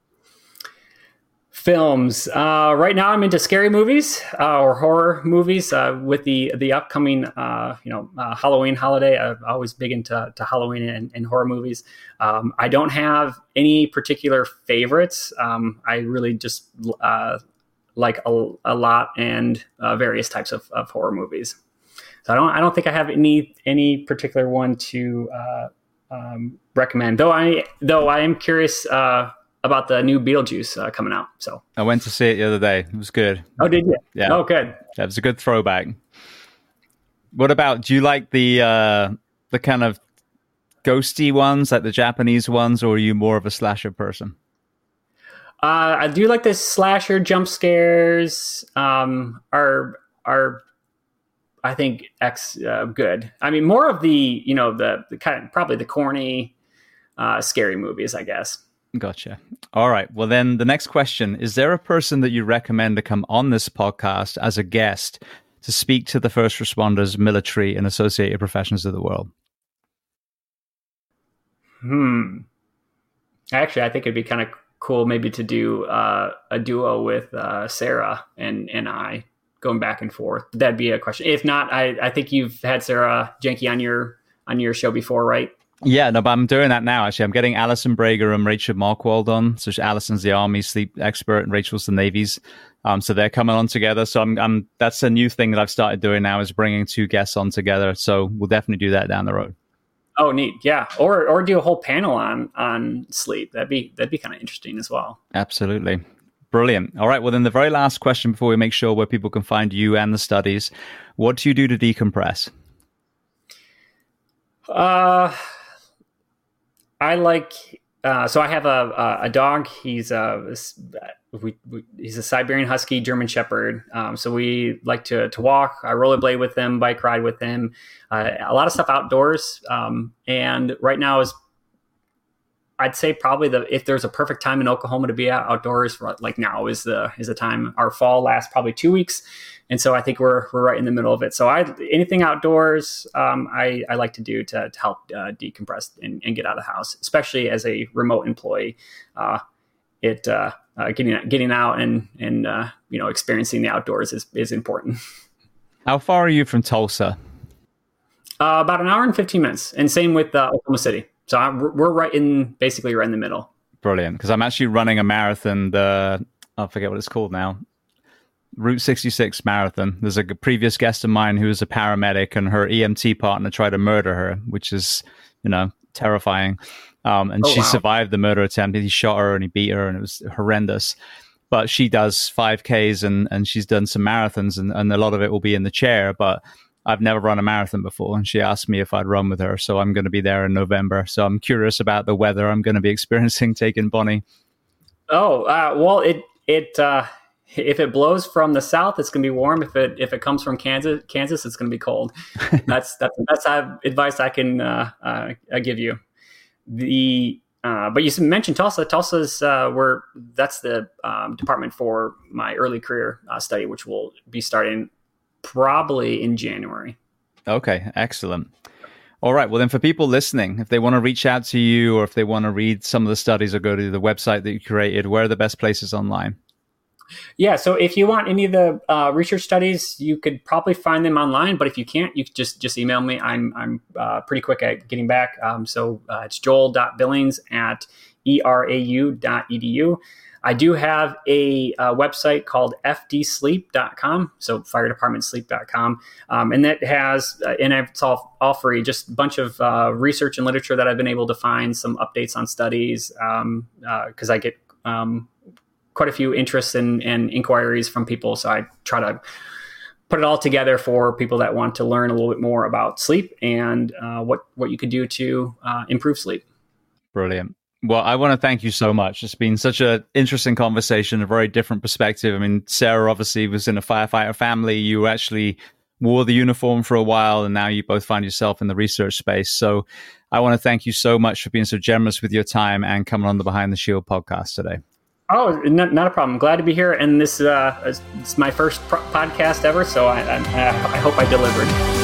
Films. Uh, right now, I'm into scary movies uh, or horror movies. Uh, with the the upcoming, uh, you know, uh, Halloween holiday, I'm always big into to Halloween and, and horror movies. Um, I don't have any particular favorites. Um, I really just uh, like a, a lot and uh, various types of, of horror movies. So I don't I don't think I have any any particular one to uh, um, recommend. Though I though I am curious. Uh, about the new Beetlejuice uh, coming out. So I went to see it the other day. It was good. Oh, did you? Yeah. Oh, good. That was a good throwback. What about, do you like the uh, the kind of ghosty ones, like the Japanese ones, or are you more of a slasher person? Uh, I do like the slasher jump scares. Um, are are I think X uh, good. I mean, more of the you know the, the kind of probably the corny, uh, scary movies, I guess. Gotcha. All right. Well, then the next question, is there a person that you recommend to come on this podcast as a guest to speak to the first responders, military, and associated professions of the world? Hmm. Actually, I think it'd be kind of cool maybe to do uh, a duo with uh, Sarah and, and I going back and forth. That'd be a question. If not, I, I think you've had Sarah Jenke on your on your show before, right? Yeah, no, but I'm doing that now, actually. I'm getting Alison Brager and Rachel Markwald on. So Alison's the Army sleep expert and Rachel's the Navy's. Um, so they're coming on together. So I'm, I'm, that's a new thing that I've started doing now, is bringing two guests on together. So we'll definitely do that down the road. Oh, neat. Yeah. Or or do a whole panel on on sleep. That'd be that'd be kind of interesting as well. Absolutely. Brilliant. All right. Well, then the very last question before we make sure where people can find you and the studies. What do you do to decompress? Uh... I like, uh, so I have a, a dog. He's a, we, we, he's a Siberian Husky, German Shepherd. Um, so we like to, to walk, I rollerblade with him, bike ride with him, uh, a lot of stuff outdoors. Um, and right now is, I'd say probably the, if there's a perfect time in Oklahoma to be out, outdoors, like now is the, is the time. Our fall lasts probably two weeks. And so I think we're we're right in the middle of it. So I anything outdoors, um, I, I like to do to, to help uh, decompress and, and get out of the house, especially as a remote employee. Uh, it uh, uh, getting getting out and and uh, you know experiencing the outdoors is is important. How far are you from Tulsa? Uh, about an hour and fifteen minutes, and same with uh, Oklahoma City. So I'm, we're right in, basically right in the middle. Brilliant, because I'm actually running a marathon. The I forget what it's called now. Route sixty-six marathon. There's a previous guest of mine who was a paramedic, and her E M T partner tried to murder her, which is, you know, terrifying. Um, and oh, she wow. survived the murder attempt. He shot her and he beat her, and it was horrendous. But she does five Ks and, and she's done some marathons, and, and a lot of it will be in the chair. But I've never run a marathon before, and she asked me if I'd run with her. So I'm going to be there in November. So I'm curious about the weather I'm going to be experiencing taking Bonnie. Oh, uh, well, it it uh, if it blows from the south, it's going to be warm. If it if it comes from Kansas, Kansas, it's going to be cold. That's that's that's advice I can uh, uh, give you. The uh, but you mentioned Tulsa. Tulsa's uh, where that's the um, department for my early career uh, study, which will be starting probably in January. Okay, excellent. All right. Well, then for people listening, if they want to reach out to you or if they want to read some of the studies or go to the website that you created, where are the best places online? Yeah. So if you want any of the uh, research studies, you could probably find them online. But if you can't, you could just just email me. I'm I'm uh, pretty quick at getting back. Um, so uh, it's joel dot billings at e r a u dot e d u. I do have a, a website called f d sleep dot com, so fire department sleep dot com, um, and that has, uh, and it's all, all free, just a bunch of uh, research and literature that I've been able to find, some updates on studies, um, uh, 'cause I get um, quite a few interests and, and inquiries from people, so I try to put it all together for people that want to learn a little bit more about sleep and uh, what, what you could do to uh, improve sleep. Brilliant. Well, I want to thank you so much. It's been such an interesting conversation, a very different perspective. I mean, Sarah obviously was in a firefighter family. You actually wore the uniform for a while, and now you both find yourself in the research space. So I want to thank you so much for being so generous with your time and coming on the Behind the Shield podcast today. Oh, not, not a problem. Glad to be here. And this uh, is my first pro- podcast ever, so I, I, I hope I delivered.